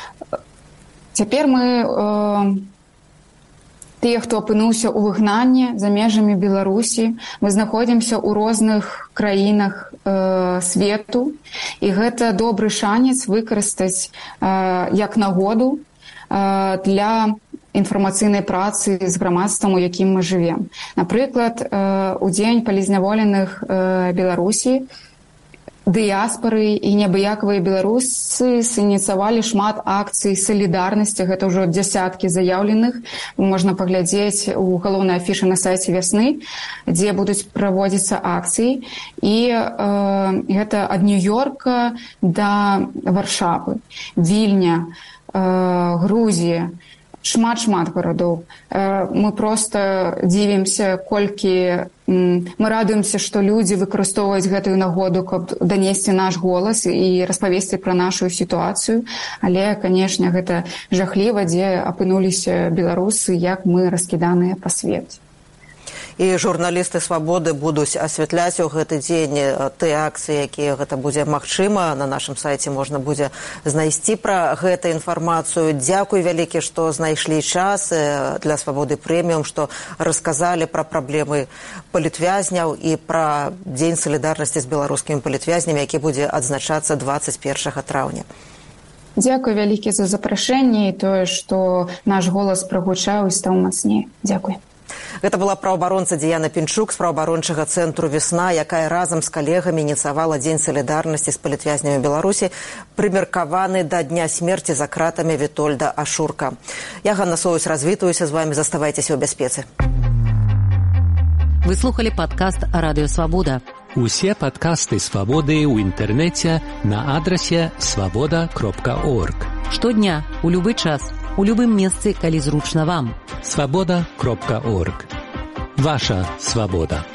Цяпер мы, тыя, хто апынуўся ў выгнанні за межамі Беларусі, мы знаходзімся ў розных краінах свету, і гэта добры шанец выкарыстаць як нагоду для інфармацыйнай працы з грамадствам, у якім мы жывем. Напрыклад, у дзень палізняволеных Беларусі дыяспары і неабыякавыя беларусы сініцыявалі шмат акцый салідарнасці. Гэта ўжо дзясяткі заяўленых. Можна паглядзець у галоўнай афішы на сайце «Вясны», дзе будуць праводзіцца акцыі. І гэта ад Нью-Йорка да Варшавы, Вільня, Грузія, шмат гарадоў. Мы проста дзівімся, колькі мы радуемся, што людзі выкарыстоўваюць гэтую нагоду, каб данесці наш голас і распавесці пра нашу сітуацыю. Але, канешне, гэта жахліва, дзе апынуліся беларусы, як мы раскіданыя па свеце. І журналісты «Свабоды» будуць асвятляць у гэты дзень тыя акцыі, якія гэта будзе магчыма. На нашым сайце можна будзе знайсці пра гэту інфармацыю. Дзякуй вялікі, што знайшлі час для «Свабоды прэміум», што расказалі пра праблемы палітвязняў і пра дзень салідарнасці з беларускімі палітвязнямі, які будзе адзначацца 21 траўня. Дзякуй вялікі за запрашэнне і тое, што наш голас прагучаў і стаў мацней. Дзякуй. Гэта была праўабаронца Дыяна Пінчук з праўабарончага цэнтру «Весна», якая разам з калегамі ініцыявала дзень салідарнасці з палітвязнямі Беларусі, прымеркаваны да дня смерці за кратамі Вітольда Ашурка. Я, Ганна Соўць, развітваюся з вамі. Заставайцеся ў бяспецы. Вы слухали падкаст «Радыё Свабода». Усе падкасты «Свабоды» ў інтэрнэце на адрасе свабода.орг. Штодня, у любы час, у любым месцы, калі зручна вам. свабода.орг. Ваша свабода.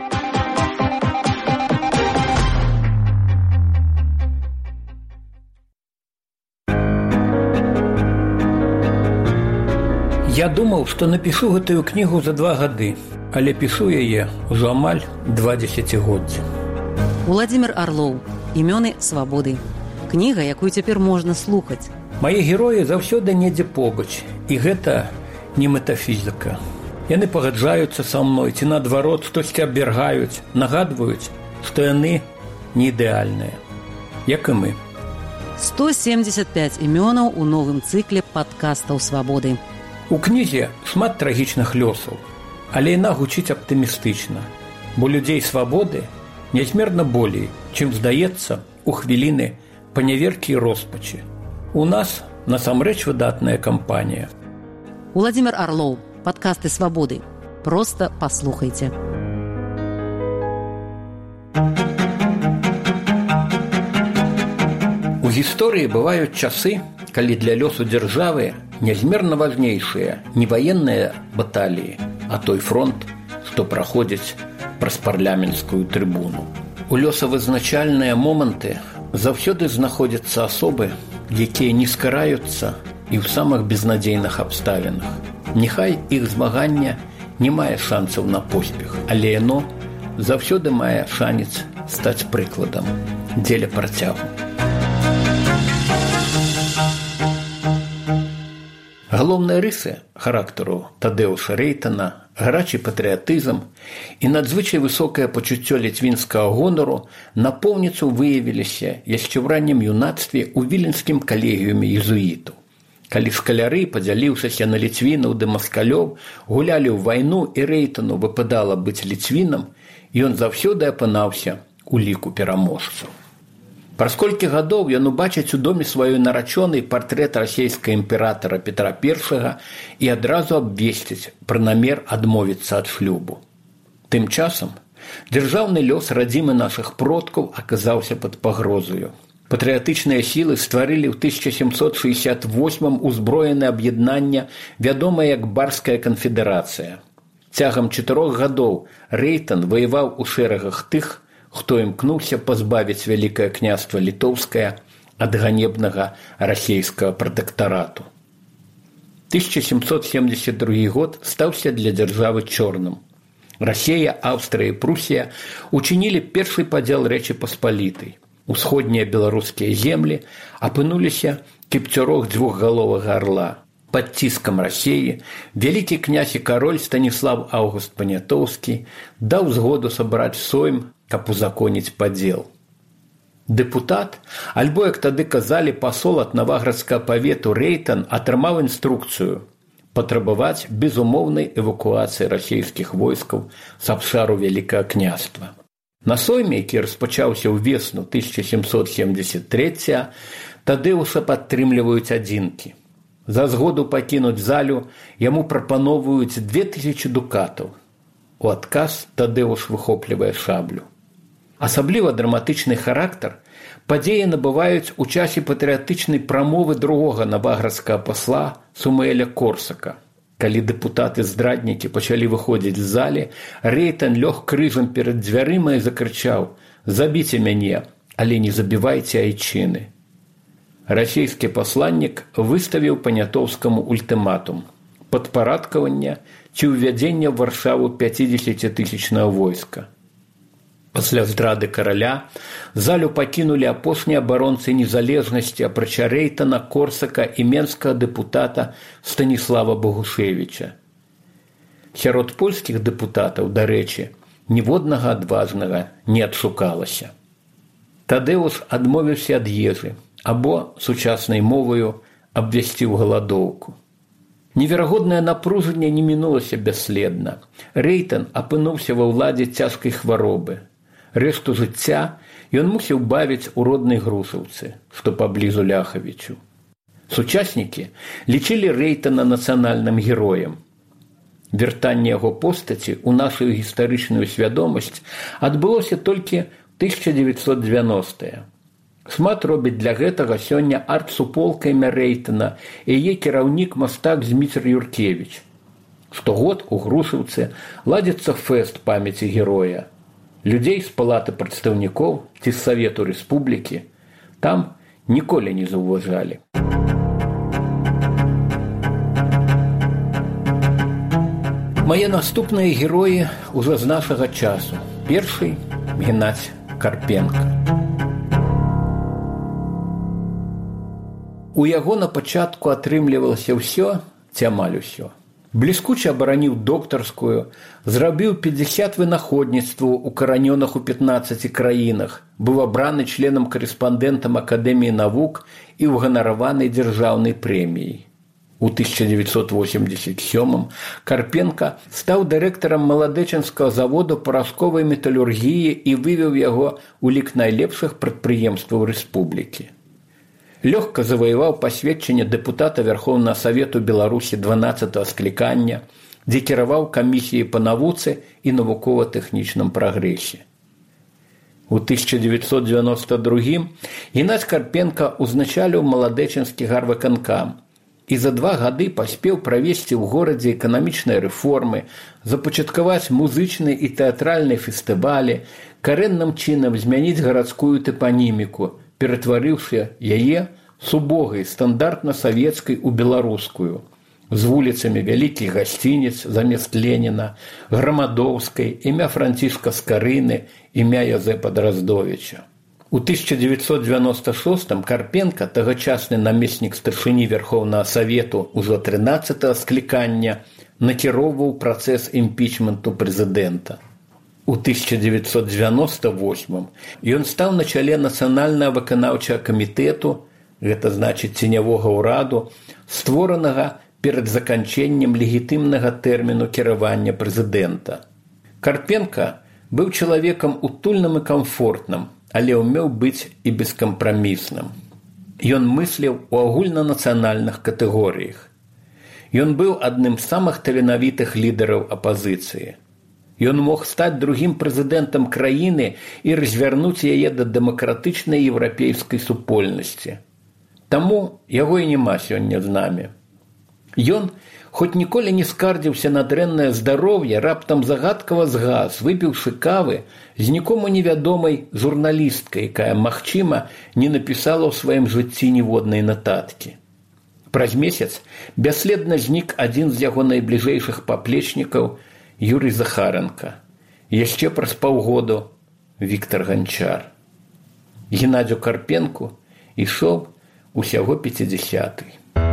Я думаў, што напішу гэтую кнігу за 2 гады, але пішу яе ўжо амаль 2 дзесяцігоддзі. Уладзімір Арлоў. Імёны свабоды. Кніга, якую цяпер можна слухаць. Мае героі заўсёды недзе побач, і гэта не метафізіка. Яны пагаджаюцца са мной, ці наадварот штосьці абвяргаюць, нагадваюць, што яны не ідэальныя, як і мы. 175 імёнаў у новым цыкле падкастаў «Свабоды». У кнізе шмат трагічных лёсаў, але яна гучыць аптымістычна, бо людзей свабоды нязмерна болей, чым здаецца у хвіліны паняверкі і роспачы. У нас насамрэч выдатная кампанія. Уладзімір Арлоў. Падкасты «Свабоды». Проста паслухайце. У гісторыі бываюць часы, калі для лёсу дзяржавы нязмерна важнейшыя не ваенныя баталіі, а той фронт, што праходзіць праз парламенцкую трыбуну. У лёсавызначальныя моманты заўсёды знаходзяцца асобы, якія не скараюцца і ў самых безнадзейных абставінах. Няхай іх змагання не мае шансаў на поспех, але яно заўсёды мае шанец стаць прыкладам дзеля працягу. Галоўныя рысы характару Тадэуша Рэйтана, гарачы патрыятызм і надзвычай высокае пачуццё ліцвінскага гонару напоўніцу выявіліся яшчэ ў раннім юнацтве ў віленскім калегіуме езуітаў. Калі шкаляры, падзяліўшыся на ліцвінаў ды маскалёў, гулялі ў вайну і Рэйтану выпадала быць ліцвінам, ён заўсёды апынаўся у ліку пераможцаў. Праз колькі гадоў ён убачыць у доме сваёй нарачонай партрэт расійскага імператара Петра I і адразу абвесціць пра намер адмовіцца ад шлюбу. Тым часам дзяржаўны лёс радзімы нашых продкаў аказаўся пад пагрозаю. Патрыятычныя сілы стварылі ў 1768 узброенае аб'яднанне, вядомае як Барская канфедэрацыя. Цягам 4 гадоў Рэйтан ваяваў у шэрагах тых, хто імкнуўся пазбавіць Вялікае княства Літоўскае ад ганебнага расійскага пратэктарату. 1772 год стаўся для дзяржавы чорным. Расія, Аўстрыя і Прусія учынілі першы падзел Рэчы Паспалітай. Усходнія беларускія землі апынуліся кіпцюрок дзвюхгаловага арла. Пад ціскам Расіі вялікі князь і кароль Станіслав Аўгуст Панятоўскі даў згоду сабраць сойм, каб узаконіць падзел. Дэпутат, альбо, як тады казалі, пасол ад Наваградскага павету Рэйтан атрымаў інструкцыю патрабаваць безумоўнай эвакуацыі расійскіх войскаў з абшару Вялікага княства. На сойме, які распачаўся ў весну 1773, Тадэуша падтрымліваюць адзінкі. За згоду пакінуць залю яму прапаноўваюць 2000 дукатаў. У адказ Тадэуш выхоплівае шаблю. Асабліва драматычны характар падзеі набываюць у часе патрыятычнай прамовы другога наваградскага пасла Сумаэля Корсака. Калі дэпутаты-здраднікі пачалі выходзіць з залі, Рэйтан лёг крыжам перад дзвярыма і закрычаў: «Забіце мяне, але не забівайце айчыны». Расійскі пасланнік выставіў Панятоўскаму ультыматум: падпарадкаванне ці ўвядзення ў Варшаву 50-тысячнага войска. Пасля здрады караля залю пакінулі апошнія абаронцы незалежнасці, апрача Рэйтана, Корсака і менскага дэпутата Станіслава Богушевіча. Сярод польскіх дэпутатаў, дарэчы, ніводнага адважнага не адшукалася. Тадэўш адмовіўся ад ежы, або, сучаснай моваю, абвясціў галадоўку. Неверагоднае напружанне не мінулася бясследна. Рэйтан апынуўся ва ўладзе цяжкай хваробы. Рэшту жыцця ён мусіў бавіць у роднай Грушаўцы, што паблізу Ляхавічу. Сучаснікі лічылі Рэйтана нацыянальным героем. Вяртанне яго постаці ў нашу гістарычную свядомасць адбылося толькі 1990-е. Шмат робіць для гэтага сёння арт-суполка імя Рэйтана і яе кіраўнік мастак Зміцер Юркевіч. Штогод у Грушаўцы ладзіцца фэст памяці героя. Людзей з палаты прадстаўнікоў ці з Савету Рэспублікі там ніколі не заўважалі. Мае наступныя героі ўжо з нашага часу. Першы – Геннадзь Карпенка. У яго на пачатку атрымлівалася ўсё ці амаль усё. Бліскуча абараніў доктарскую, зрабіў 50 вынаходніцтваў укаранёных у 15 краінах, быў абраны членам-карэспандэнтам Акадэміі навук і ўганараванай дзяржаўнай прэміяй. У 1987 Карпенка стаў дырэктарам маладэчынскага заводу парашковай металургіі і вывеў яго ў лік найлепшых прадпрыемстваў рэспублікі. Лёгка заваяваў пасведчанне дэпутата Верхоўнага Савету Беларусі 12-го склікання, дзе кіраваў камісіяй па навуцы і навукова-тэхнічным прагрэсе. У 1992 Геннадзь Карпенка ўзначаліў маладэчынскі гарвыканкам і за 2 гады паспеў правесці ў горадзе эканамічныя рэформы, запачаткаваць музычныя і тэатральныя фестывалі, карэнным чынам змяніць гарадскую тапаніміку, ператварыўшы яе з убогай стандартна-савецкай у беларускую, з вуліцамі вялікіх гасцініц замест Леніна, Грамадоўскай, імя Францішка Скарыны, імя Язэпа Драздовіча. У 1996 Карпенка, тагачасны намеснік старшыні Верхоўнага Савету ўжо 13-го склікання, накіроўваў працэс імпічменту прэзідэнта. У 1998 ён стаў на чале Нацыянальнага выканаўчага камітэту, гэта значыць ценявога ўраду, створанага перад заканчэннем легітымнага тэрміну кіравання прэзідэнта. Карпенка быў чалавекам утульным і камфортным, але ўмеў быць і бескампрамісным. Ён мысліў у агульнанацыянальных катэгорыях. Ён быў адным з самых таленавітых лідараў апазіцыі. Ён мог стаць другім прэзідэнтам краіны і развярнуць яе да дэмакратычнай еўрапейскай супольнасці. Таму яго і няма сёння з намі. Ён, хоць ніколі не скардзіўся на дрэннае здароўе, раптам загадкава згас, выпіўшы кавы з нікому невядомай журналісткай, якая, магчыма, не напісала ў сваім жыцці ніводнай нататкі. Праз месяц бясследна знік адзін з яго найбліжэйшых паплечнікаў Юрый Захаренко. Яшчэ праз паўгоду Віктор Ганчар. Геннадзю Карпенку ішоў усяго 50-й.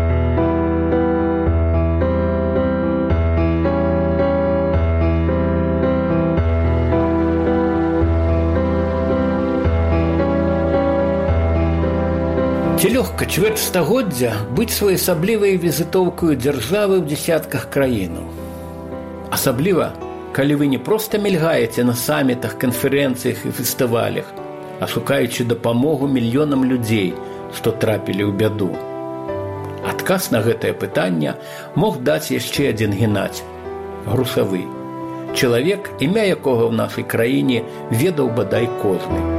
Ці лёгка чвэрць стагоддзя быць своеасаблівай візітоўкаю дзяржавы ў дзесятках краінаў. Асабліва, калі вы не проста мільгаеце на самітах, канферэнцыях і фестывалях, а шукаючы дапамогу мільёнам людзей, што трапілі ў бяду. Адказ на гэтае пытанне мог даць яшчэ адзін Геннадзь – Грушавы. Чалавек, імя якога ў нашай краіне ведаў бадай кожны.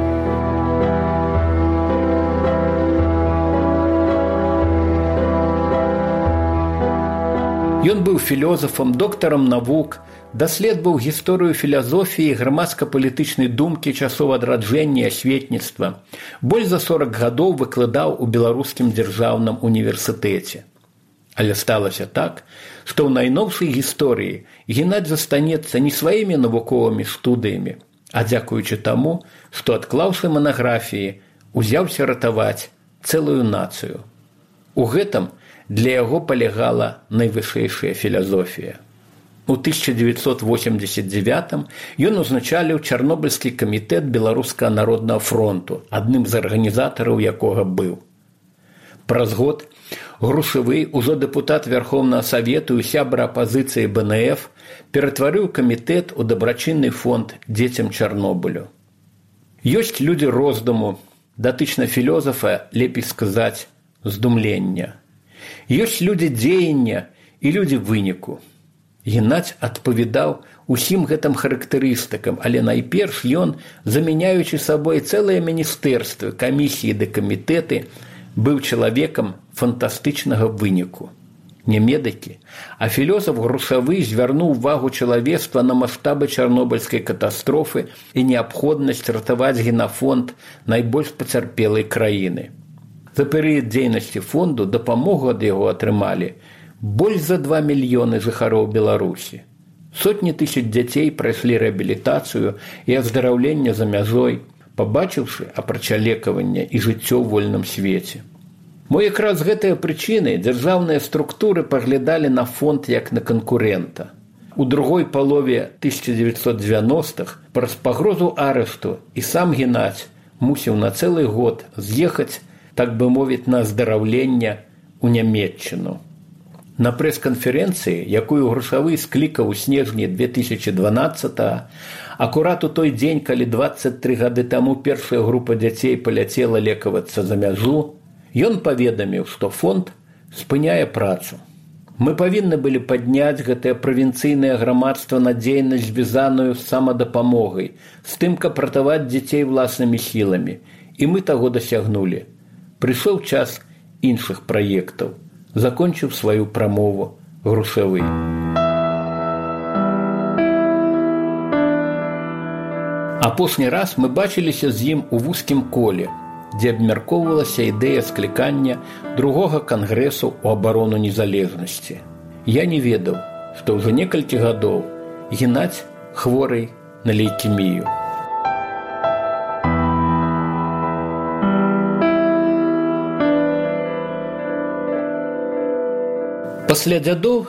Ён быў філёзафам, доктарам навук, даследаваў гісторыю філазофіі і грамадска-палітычнай думкі часоў адраджэння і асветніцтва. Больш за 40 гадоў выкладаў у Беларускім дзяржаўным універсітэце. Але сталася так, што ў найноўшай гісторыі Геннадзь застанецца не сваімі навуковымі студыямі, а дзякуючы таму, што, адклаўшы манаграфіі, узяўся ратаваць цэлую нацыю. У гэтым для яго палягала найвышэйшая філасофія. У 1989 ён узначаліў Чарнобыльскі камітэт Беларускага народнага фронту, адным з арганізатараў якога быў. Праз год Грушавы, ужо дэпутат Верховнага Савету і сябра апазіцыі БНФ, ператварыў камітэт у дабрачынны фонд дзецям Чарнобылю. Ёсць людзі роздуму, датычна філёзафа, лепей сказаць, здумлення. Ёсць людзі дзеяння і людзі выніку. Геннадзь адпавядаў усім гэтым характарыстыкам, але найперш ён, замяняючы сабой цэлыя міністэрствы, камісіі ды камітэты, быў чалавекам фантастычнага выніку. Не медыкі, а філёзаф Грушавы звярнуў увагу чалавецтва на маштабы чарнобыльскай катастрофы і неабходнасць ратаваць генафонд найбольш пацярпелай краіны. За перыяд дзейнасці фонду дапамогу ад яго атрымалі больш за 2 мільёны жыхароў Беларусі. Сотні тысяч дзяцей прайшлі рэабілітацыю і аздараўленне за мяжой, пабачыўшы апрача лекавання і жыццё ў вольным свеце. Мо якраз з гэтыя прычыны дзяржаўныя структуры паглядалі на фонд як на канкурэнта. У другой палове 1990-х праз пагрозу арышту і сам Геннадзь мусіў на цэлы год з'ехаць, так бы мовіць, на аздараўленне ў Нямецчыну. На прэс-канферэнцыі, якую Грушавы склікаў у снежні 2012-го, акурат у той дзень, калі 23 гады таму першая група дзяцей паляцела лекавацца за мяжу, ён паведаміў, што фонд спыняе працу. Мы павінны былі падняць гэтае правінцыйнае грамадства на дзейнасць, звязаную з самадапамогай, з тым, каб ратаваць дзяцей уласнымі сіламі. І мы таго дасягнулі. Прыйшоў час іншых праектаў. Закончыў сваю прамову Грушавы. Апошні раз мы бачыліся з ім у вузкім коле, дзе абмяркоўвалася ідэя склікання другога кангрэсу ў абарону незалежнасці. Я не ведаў, што ўжо некалькі гадоў Геннадзь хворый на лейкемію. Пасля дзядоў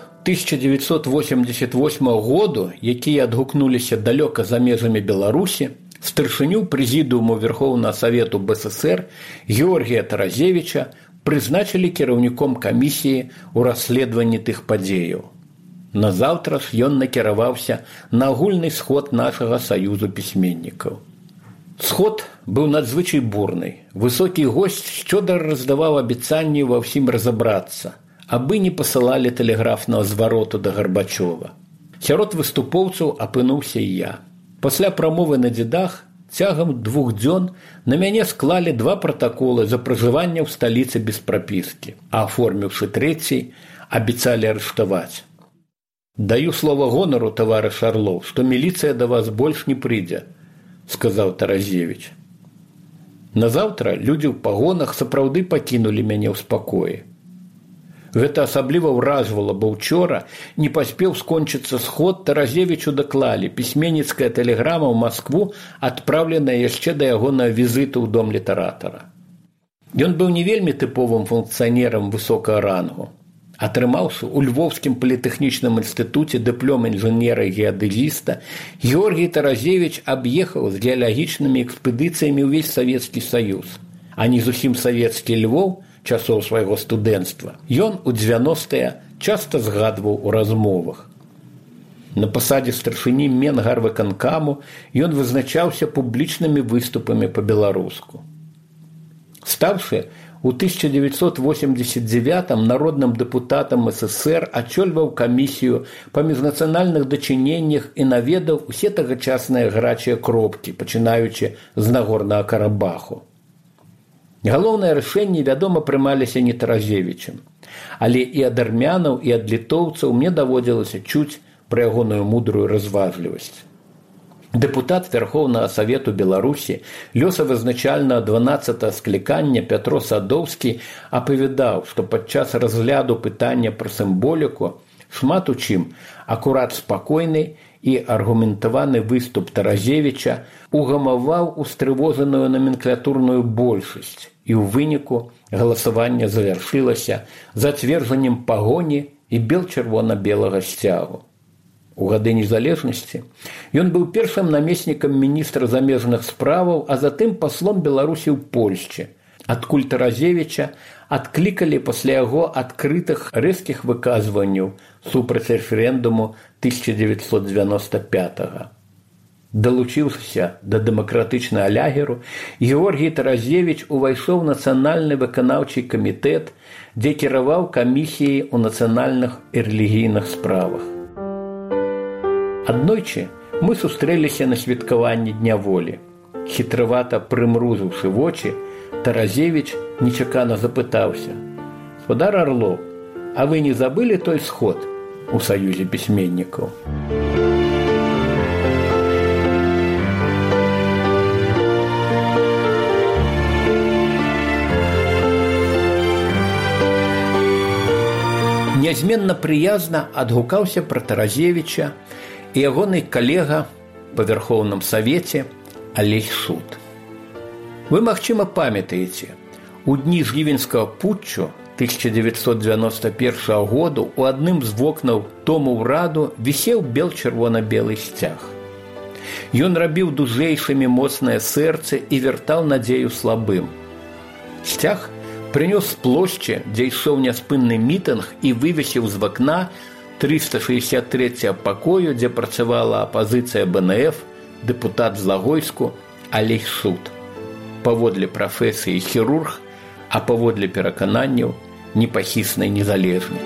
1988 году, якія адгукнуліся далёка за межамі Беларусі, старшыню прэзідыуму Верховнага Савету БССР Георгія Таразевіча прызначылі кіраўніком камісіі ў расследаванні тых падзеяў. Назаўтра ж ён накіраваўся на агульны сход нашага саюзу пісьменнікаў. Сход быў надзвычай бурны. Высокі госць шчодра раздаваў абяцанні ва ўсім разабрацца, абы не пасылалі тэлеграфнага звароту да Гарбачова. Сярод выступоўцаў апынуўся і я. Пасля прамовы на дзедах цягам 2 дзён на мяне склалі 2 пратаколы за пражыванне ў сталіцы без прапіскі, а аформіўшы 3, абяцалі арыштаваць. «Даю слова гонару, таварыш Арлоў, што міліцыя да вас больш не прыйдзе», – сказаў Таразевіч. Назаўтра людзі ў пагонах сапраўды пакінулі мяне ў спакоі. Гэта асабліва ўражвала, бо ўчора не паспеў скончыцца сход, Таразевічу даклалі пісьменніцкая тэлеграма ў Маскву, адпраўленая яшчэ да ягонага візіту ў дом літаратара. Ён быў не вельмі тыповым функцыянерам высокага рангу. Атрымаўшы ў Львовскім політэхнічным інстытуце дыплом інжынера і геадэзіста, Георгій Таразевіч аб'ехаў з геалагічнымі экспедыцыямі ўвесь Савецкі Саюз, а не зусім савецкі Львоў часоў свайго студэнцтва. Ён у 90-е часта згадваў у размовах. На пасадзе старшыні Менгарвыканкаму ён вызначаўся публічнымі выступамі па-беларуску. Стаўшы у 1989-м народным дэпутатам СССР, ачольваў камісію па міжнацыянальных дачыненнях і наведаў усе тагачасныя гарачыя кропкі, пачынаючы з Нагорнага Карабаху. Галоўныя рашэнні, вядома, прымаліся не Таразевічам, але і ад армянаў, і ад літоўцаў мне даводзілася чуць пра ягоную мудрую разважлівасць. Дэпутат Верховнага Савету Беларусі, лёсавызначальнага 12-го склікання Пятро Садоўскі апавядаў, што падчас разгляду пытання пра сімволіку шмат у чым акурат спакойны і аргументаваны выступ Таразевіча угамаваў устрывожаную номенклатурную большасць, і ў выніку галасаванне завяршылася зацверджаннем пагоні і бел-чырвона-белага сцягу. У гады незалежнасці ён быў першым намеснікам міністра замежных справаў, а затым паслом Беларусі ў Польшчы, адкуль Таразевіча адклікалі пасля яго адкрытых рэзкіх выказванняў супраць рэферэндуму 1995-го. Далучыўся да дэмакратычнага лягеру, Георгій Таразевіч увайшоў у нацыянальны выканаўчы камітэт, дзе кіраваў камісіяй у нацыянальных і рэлігійных справах. Аднойчы мы сустрэліся на святкаванні Дня волі. Хітрывата прымрузыўшы вочы, Таразевіч нечакана запытаўся: «Гаспадар Арлоў, а вы не забылі той сход у Саюзе пісьменнікаў?» Нязменна прыязна адгукаўся пра Таразевіча і ягоны калега па Верховным Савеце Алесь Суд. Вы, магчыма, памятаеце, у дні жнівеньскага путчу 1991 году у адным з вокнаў Дому ўраду вісеў бел-чырвона-белы сцяг. Ён рабіў дужэйшымі моцнае сэрца і вяртаў надзею слабым. Сцяг прынёс з плошчы, дзе ішоў няспынны мітынг, і вывесіў з вакна 363 пакою, дзе працавала апазіцыя БНФ, дэпутат з Лагойску Алесь Суд. Паводле прафесіі хірург, а паводле перакананняў непахісны незалежнік.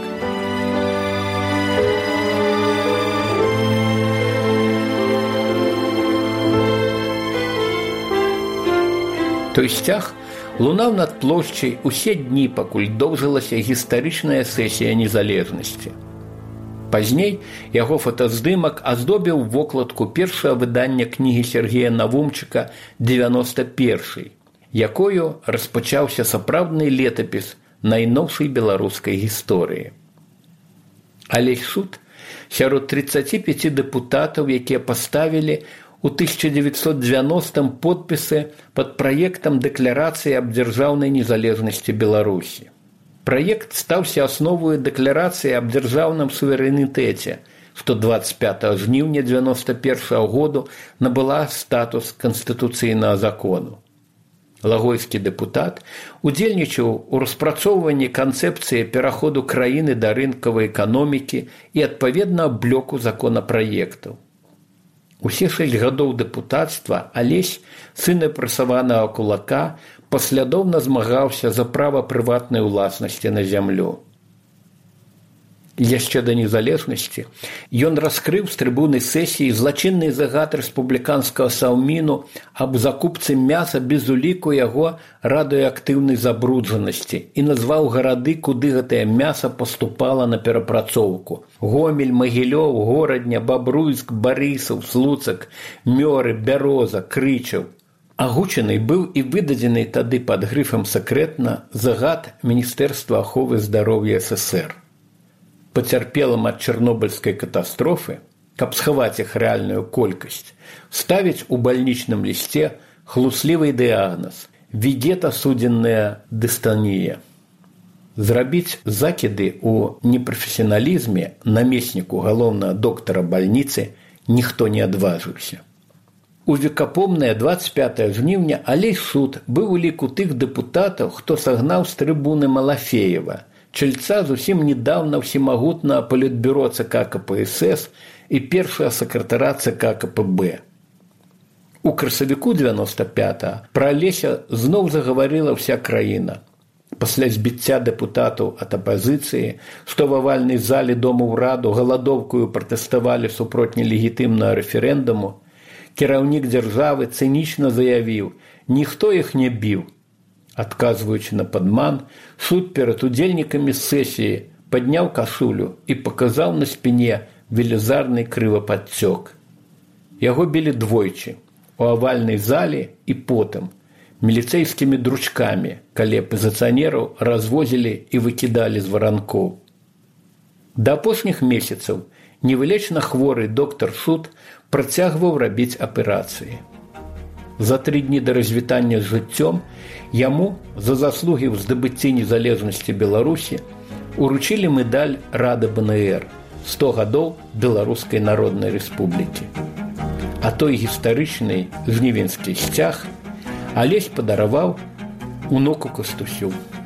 Той сцяг лунаў над плошчай усе дні, пакуль доўжылася гістарычная сесія незалежнасці. Пазней яго фотаздымак аздобіў вокладку першага выдання кнігі Сергея Навумчыка «91», якою распачаўся сапраўдны летапіс найноўшай беларускай гісторыі. Алесь Суд сярод 35 дэпутатаў, якія паставілі у 1990-м подпісы пад праектам дэкларацыі аб дзяржаўнай незалежнасці Беларусі. Праект стаўся асновою дэкларацыі аб дзяржаўным суверэнітэце, што 25 жніўня 1991 году набыла статус канстытуцыйнага закону. Лагойскі дэпутат удзельнічаў у распрацоўванні канцэпцыі пераходу краіны да рынкавай эканомікі і адпаведна блоку законапраектаў. Усе 6 гадоў дэпутацтва Алесь, сын рэпрэсаванага кулака, паслядоўна змагаўся за права прыватнай уласнасці на зямлю. Яшчэ да незалежнасці ён раскрыў з трыбуны сесіі злачынны загад рэспубліканскага Саўміну аб закупцы мяса без уліку яго радыеактыўнай забруджанасці і назваў гарады, куды гэтае мяса паступала на перапрацоўку: Гомель, Магілёў, Горадня, Бабруйск, Барысаў, Слуцак, Мёры, Бяроза, Крычаў. Агучаны быў і выдадзены тады пад грыфам «Сакрэтна» загад Міністэрства аховы здароўя СССР. Пацярпелым ад чарнобыльскай катастрофы, каб схаваць іх рэальную колькасць, ставіць у бальнічным лісце хлуслівы дыягназ «вегетасудзенная дыстанія». Зрабіць закіды ў непрафесіяналізме намесніку галоўнага доктара бальніцы ніхто не адважыўся. У векапомнае 25 жніўня Алесь Суд быў у ліку тых дэпутатаў, хто сагнаў з трыбуны Малафеева, чальца зусім недаўна ўсемагутнага палітбюро ЦК КПСС і першага сакратара ЦК КПБ. У красавіку 95-го пра Алеся зноў загаварыла ўся краіна. Пасля збіцця дэпутатаў ад апазіцыі, што ва вальнай зале Дому ўраду галадоўкаю пратэставалі супроць нелегітымнага рэферэндуму, кіраўнік дзяржавы цынічна заявіў: «Ніхто іх не біў». Адказваючы на падман, суд перад удзельнікамі сесіі падняў кашулю і паказаў на спіне велізарны крывападцёк. Яго білі двойчы у авальнай зале і потым міліцэйскімі дручкамі, калі апазіцыянераў развозілі і выкідалі з варанкоў. Да апошніх месяцаў невылечна хворы доктар Суд працягваў рабіць аперацыі. За 3 дні да развітання з жыццём яму за заслугі ў здабыцці незалежнасці Беларусі уручылі медаль Рады БНР 100 гадоў Беларускай Народнай Рэспублікі. А той гістарычны жнівеньскі сцяг Алесь падараваў унуку Кастусю.